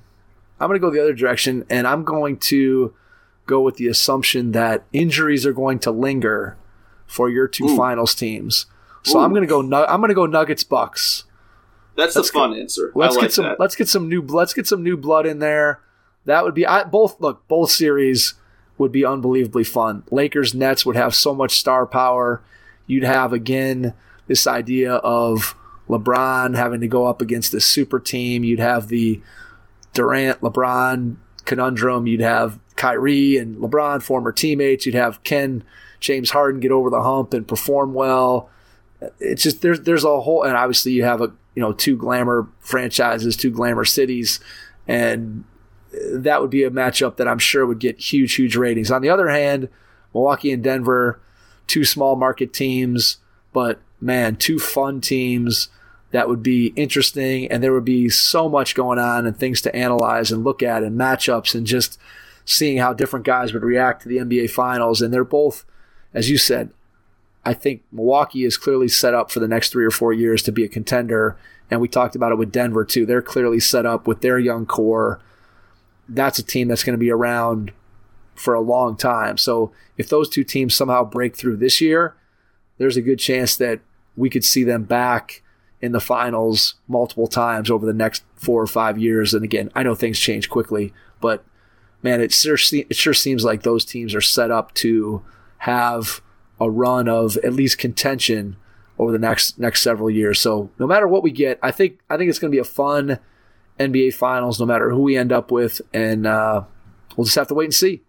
And I'm going to go with the assumption that injuries are going to linger for your two finals teams. So I'm gonna go Nuggets Bucks. That's a fun answer. Let's get some new blood in there. That would be both series would be unbelievably fun. Lakers Nets would have so much star power. You'd have again this idea of LeBron having to go up against this super team. You'd have the Durant LeBron conundrum. You'd have Kyrie and LeBron, former teammates. You'd have James Harden get over the hump and perform well. It's just there's a whole, and obviously you have two glamour franchises, two glamour cities, and that would be a matchup that I'm sure would get huge ratings. On the other hand, Milwaukee and Denver, two small market teams, but man, two fun teams that would be interesting, and there would be so much going on and things to analyze and look at and matchups and just seeing how different guys would react to the NBA Finals. And they're both, as you said, I think Milwaukee is clearly set up for the next 3 or 4 years to be a contender, and we talked about it with Denver too. They're clearly set up with their young core. That's a team that's going to be around for a long time. So if those two teams somehow break through this year, there's a good chance that we could see them back in the finals multiple times over the next 4 or 5 years. And again, I know things change quickly, but man, it sure seems like those teams are set up to have a run of at least contention over the next several years. So no matter what we get, I think it's going to be a fun NBA Finals, no matter who we end up with, and we'll just have to wait and see.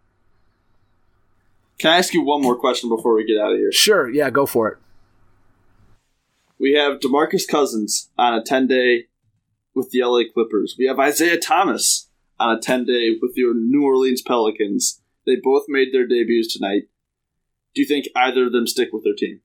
Can I ask you one more question before we get out of here? Sure, yeah, go for it. We have DeMarcus Cousins on a 10-day with the LA Clippers. We have Isaiah Thomas on a 10-day with your New Orleans Pelicans. They both made their debuts tonight. Do you think either of them stick with their team?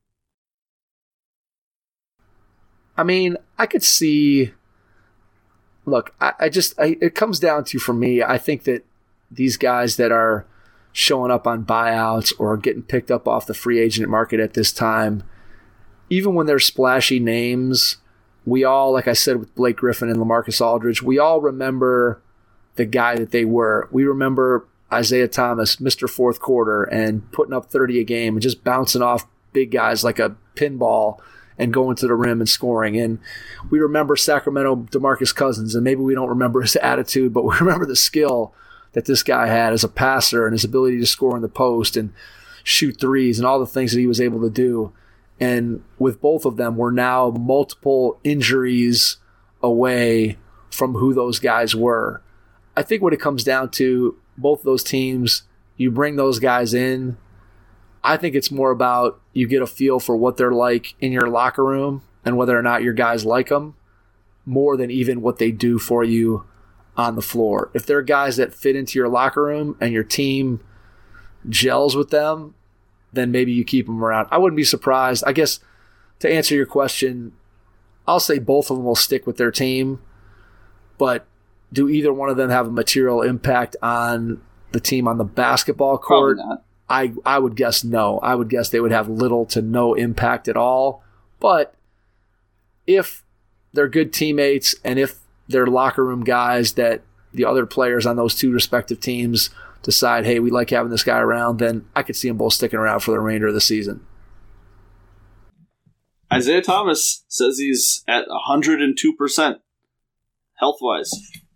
I mean, I could see... Look, it comes down to, for me, I think that these guys that are showing up on buyouts or getting picked up off the free agent market at this time, even when they're splashy names, we all, like I said with Blake Griffin and LaMarcus Aldridge, we all remember the guy that they were. We remember Isaiah Thomas, Mr. Fourth Quarter, and putting up 30 a game and just bouncing off big guys like a pinball and going to the rim and scoring. And we remember Sacramento DeMarcus Cousins, and maybe we don't remember his attitude, but we remember the skill that this guy had as a passer and his ability to score in the post and shoot threes and all the things that he was able to do. And with both of them, we're now multiple injuries away from who those guys were. I think when it comes down to both those teams, you bring those guys in, I think it's more about you get a feel for what they're like in your locker room and whether or not your guys like them more than even what they do for you on the floor. If they're guys that fit into your locker room and your team gels with them, then maybe you keep them around. I wouldn't be surprised. I guess to answer your question, I'll say both of them will stick with their team, but do either one of them have a material impact on the team on the basketball court? Probably not. I would guess no. I would guess they would have little to no impact at all. But if they're good teammates and if they're locker room guys that the other players on those two respective teams decide, hey, we like having this guy around, then I could see them both sticking around for the remainder of the season. Isaiah Thomas says he's at 102% health-wise.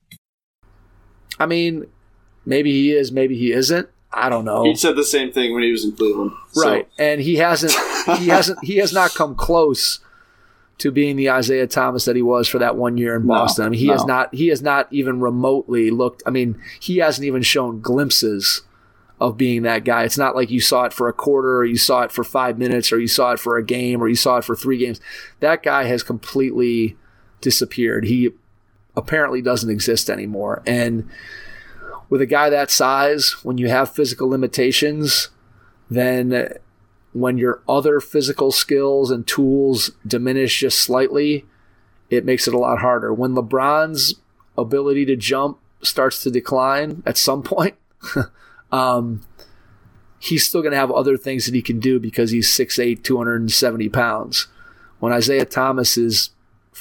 I mean, maybe he is, maybe he isn't. I don't know. He said the same thing when he was in Cleveland. Right. So. And he has not come close to being the Isaiah Thomas that he was for that 1 year in Boston. I mean, he has not even remotely looked. I mean, he hasn't even shown glimpses of being that guy. It's not like you saw it for a quarter or you saw it for 5 minutes or you saw it for a game or you saw it for 3 games. That guy has completely disappeared. He apparently doesn't exist anymore. And with a guy that size, when you have physical limitations, then when your other physical skills and tools diminish just slightly, it makes it a lot harder. When LeBron's ability to jump starts to decline at some point, he's still going to have other things that he can do because he's 6'8", 270 pounds. When Isaiah Thomas is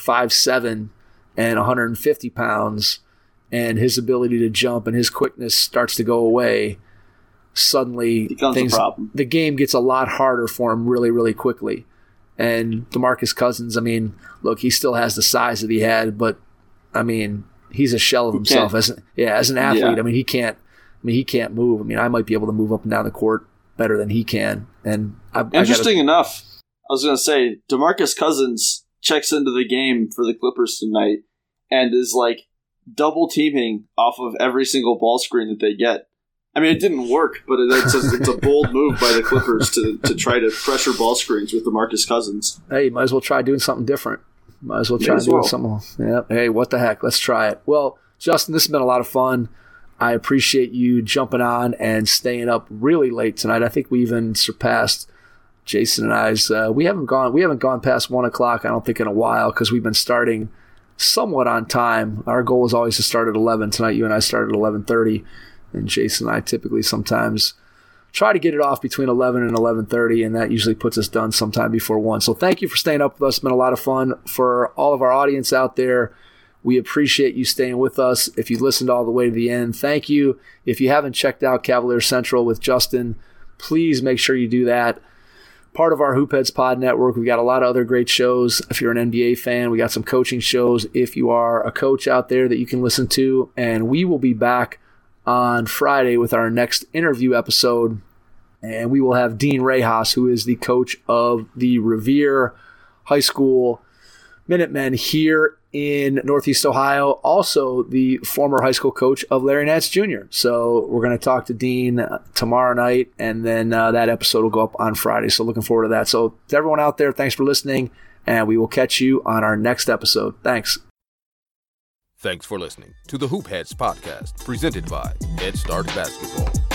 5'7", and 150 pounds, and his ability to jump and his quickness starts to go away, suddenly the game gets a lot harder for him really, really quickly. And DeMarcus Cousins, I mean, look, he still has the size that he had, but I mean, he's a shell of himself as an athlete. Yeah. I mean, he can't move. I mean, I might be able to move up and down the court better than he can. And interesting enough, I was going to say DeMarcus Cousins checks into the game for the Clippers tonight and is like double teaming off of every single ball screen that they get. I mean, it didn't work, but it's a bold move by the Clippers to try to pressure ball screens with DeMarcus Cousins. Hey, you might as well try doing something different. Might as well try doing something. Yeah. Hey, what the heck? Let's try it. Well, Justin, this has been a lot of fun. I appreciate you jumping on and staying up really late tonight. I think we even surpassed Jason and I's. We haven't gone past 1 o'clock, I don't think, in a while, because we've been starting somewhat on time. Our goal is always to start at 11. Tonight, you and I started at 11:30, and Jason and I typically sometimes try to get it off between 11 and 11:30, and that usually puts us done sometime before 1. So thank you for staying up with us. It's been a lot of fun. For all of our audience out there, we appreciate you staying with us. If you listened all the way to the end, thank you. If you haven't checked out Cavalier Central with Justin, please make sure you do that. Part of our Hoopheads Pod Network. We've got a lot of other great shows. If you're an NBA fan, we got some coaching shows. If you are a coach out there that you can listen to, and we will be back on Friday with our next interview episode, and we will have Dean Rejas, who is the coach of the Revere High School Minutemen here in Northeast Ohio, also the former high school coach of Larry Nance Jr. So we're going to talk to Dean tomorrow night, and then that episode will go up on Friday. So looking forward to that. So to everyone out there, thanks for listening, and we will catch you on our next episode. Thanks. Thanks for listening to the Hoopheads Podcast, presented by Head Start Basketball.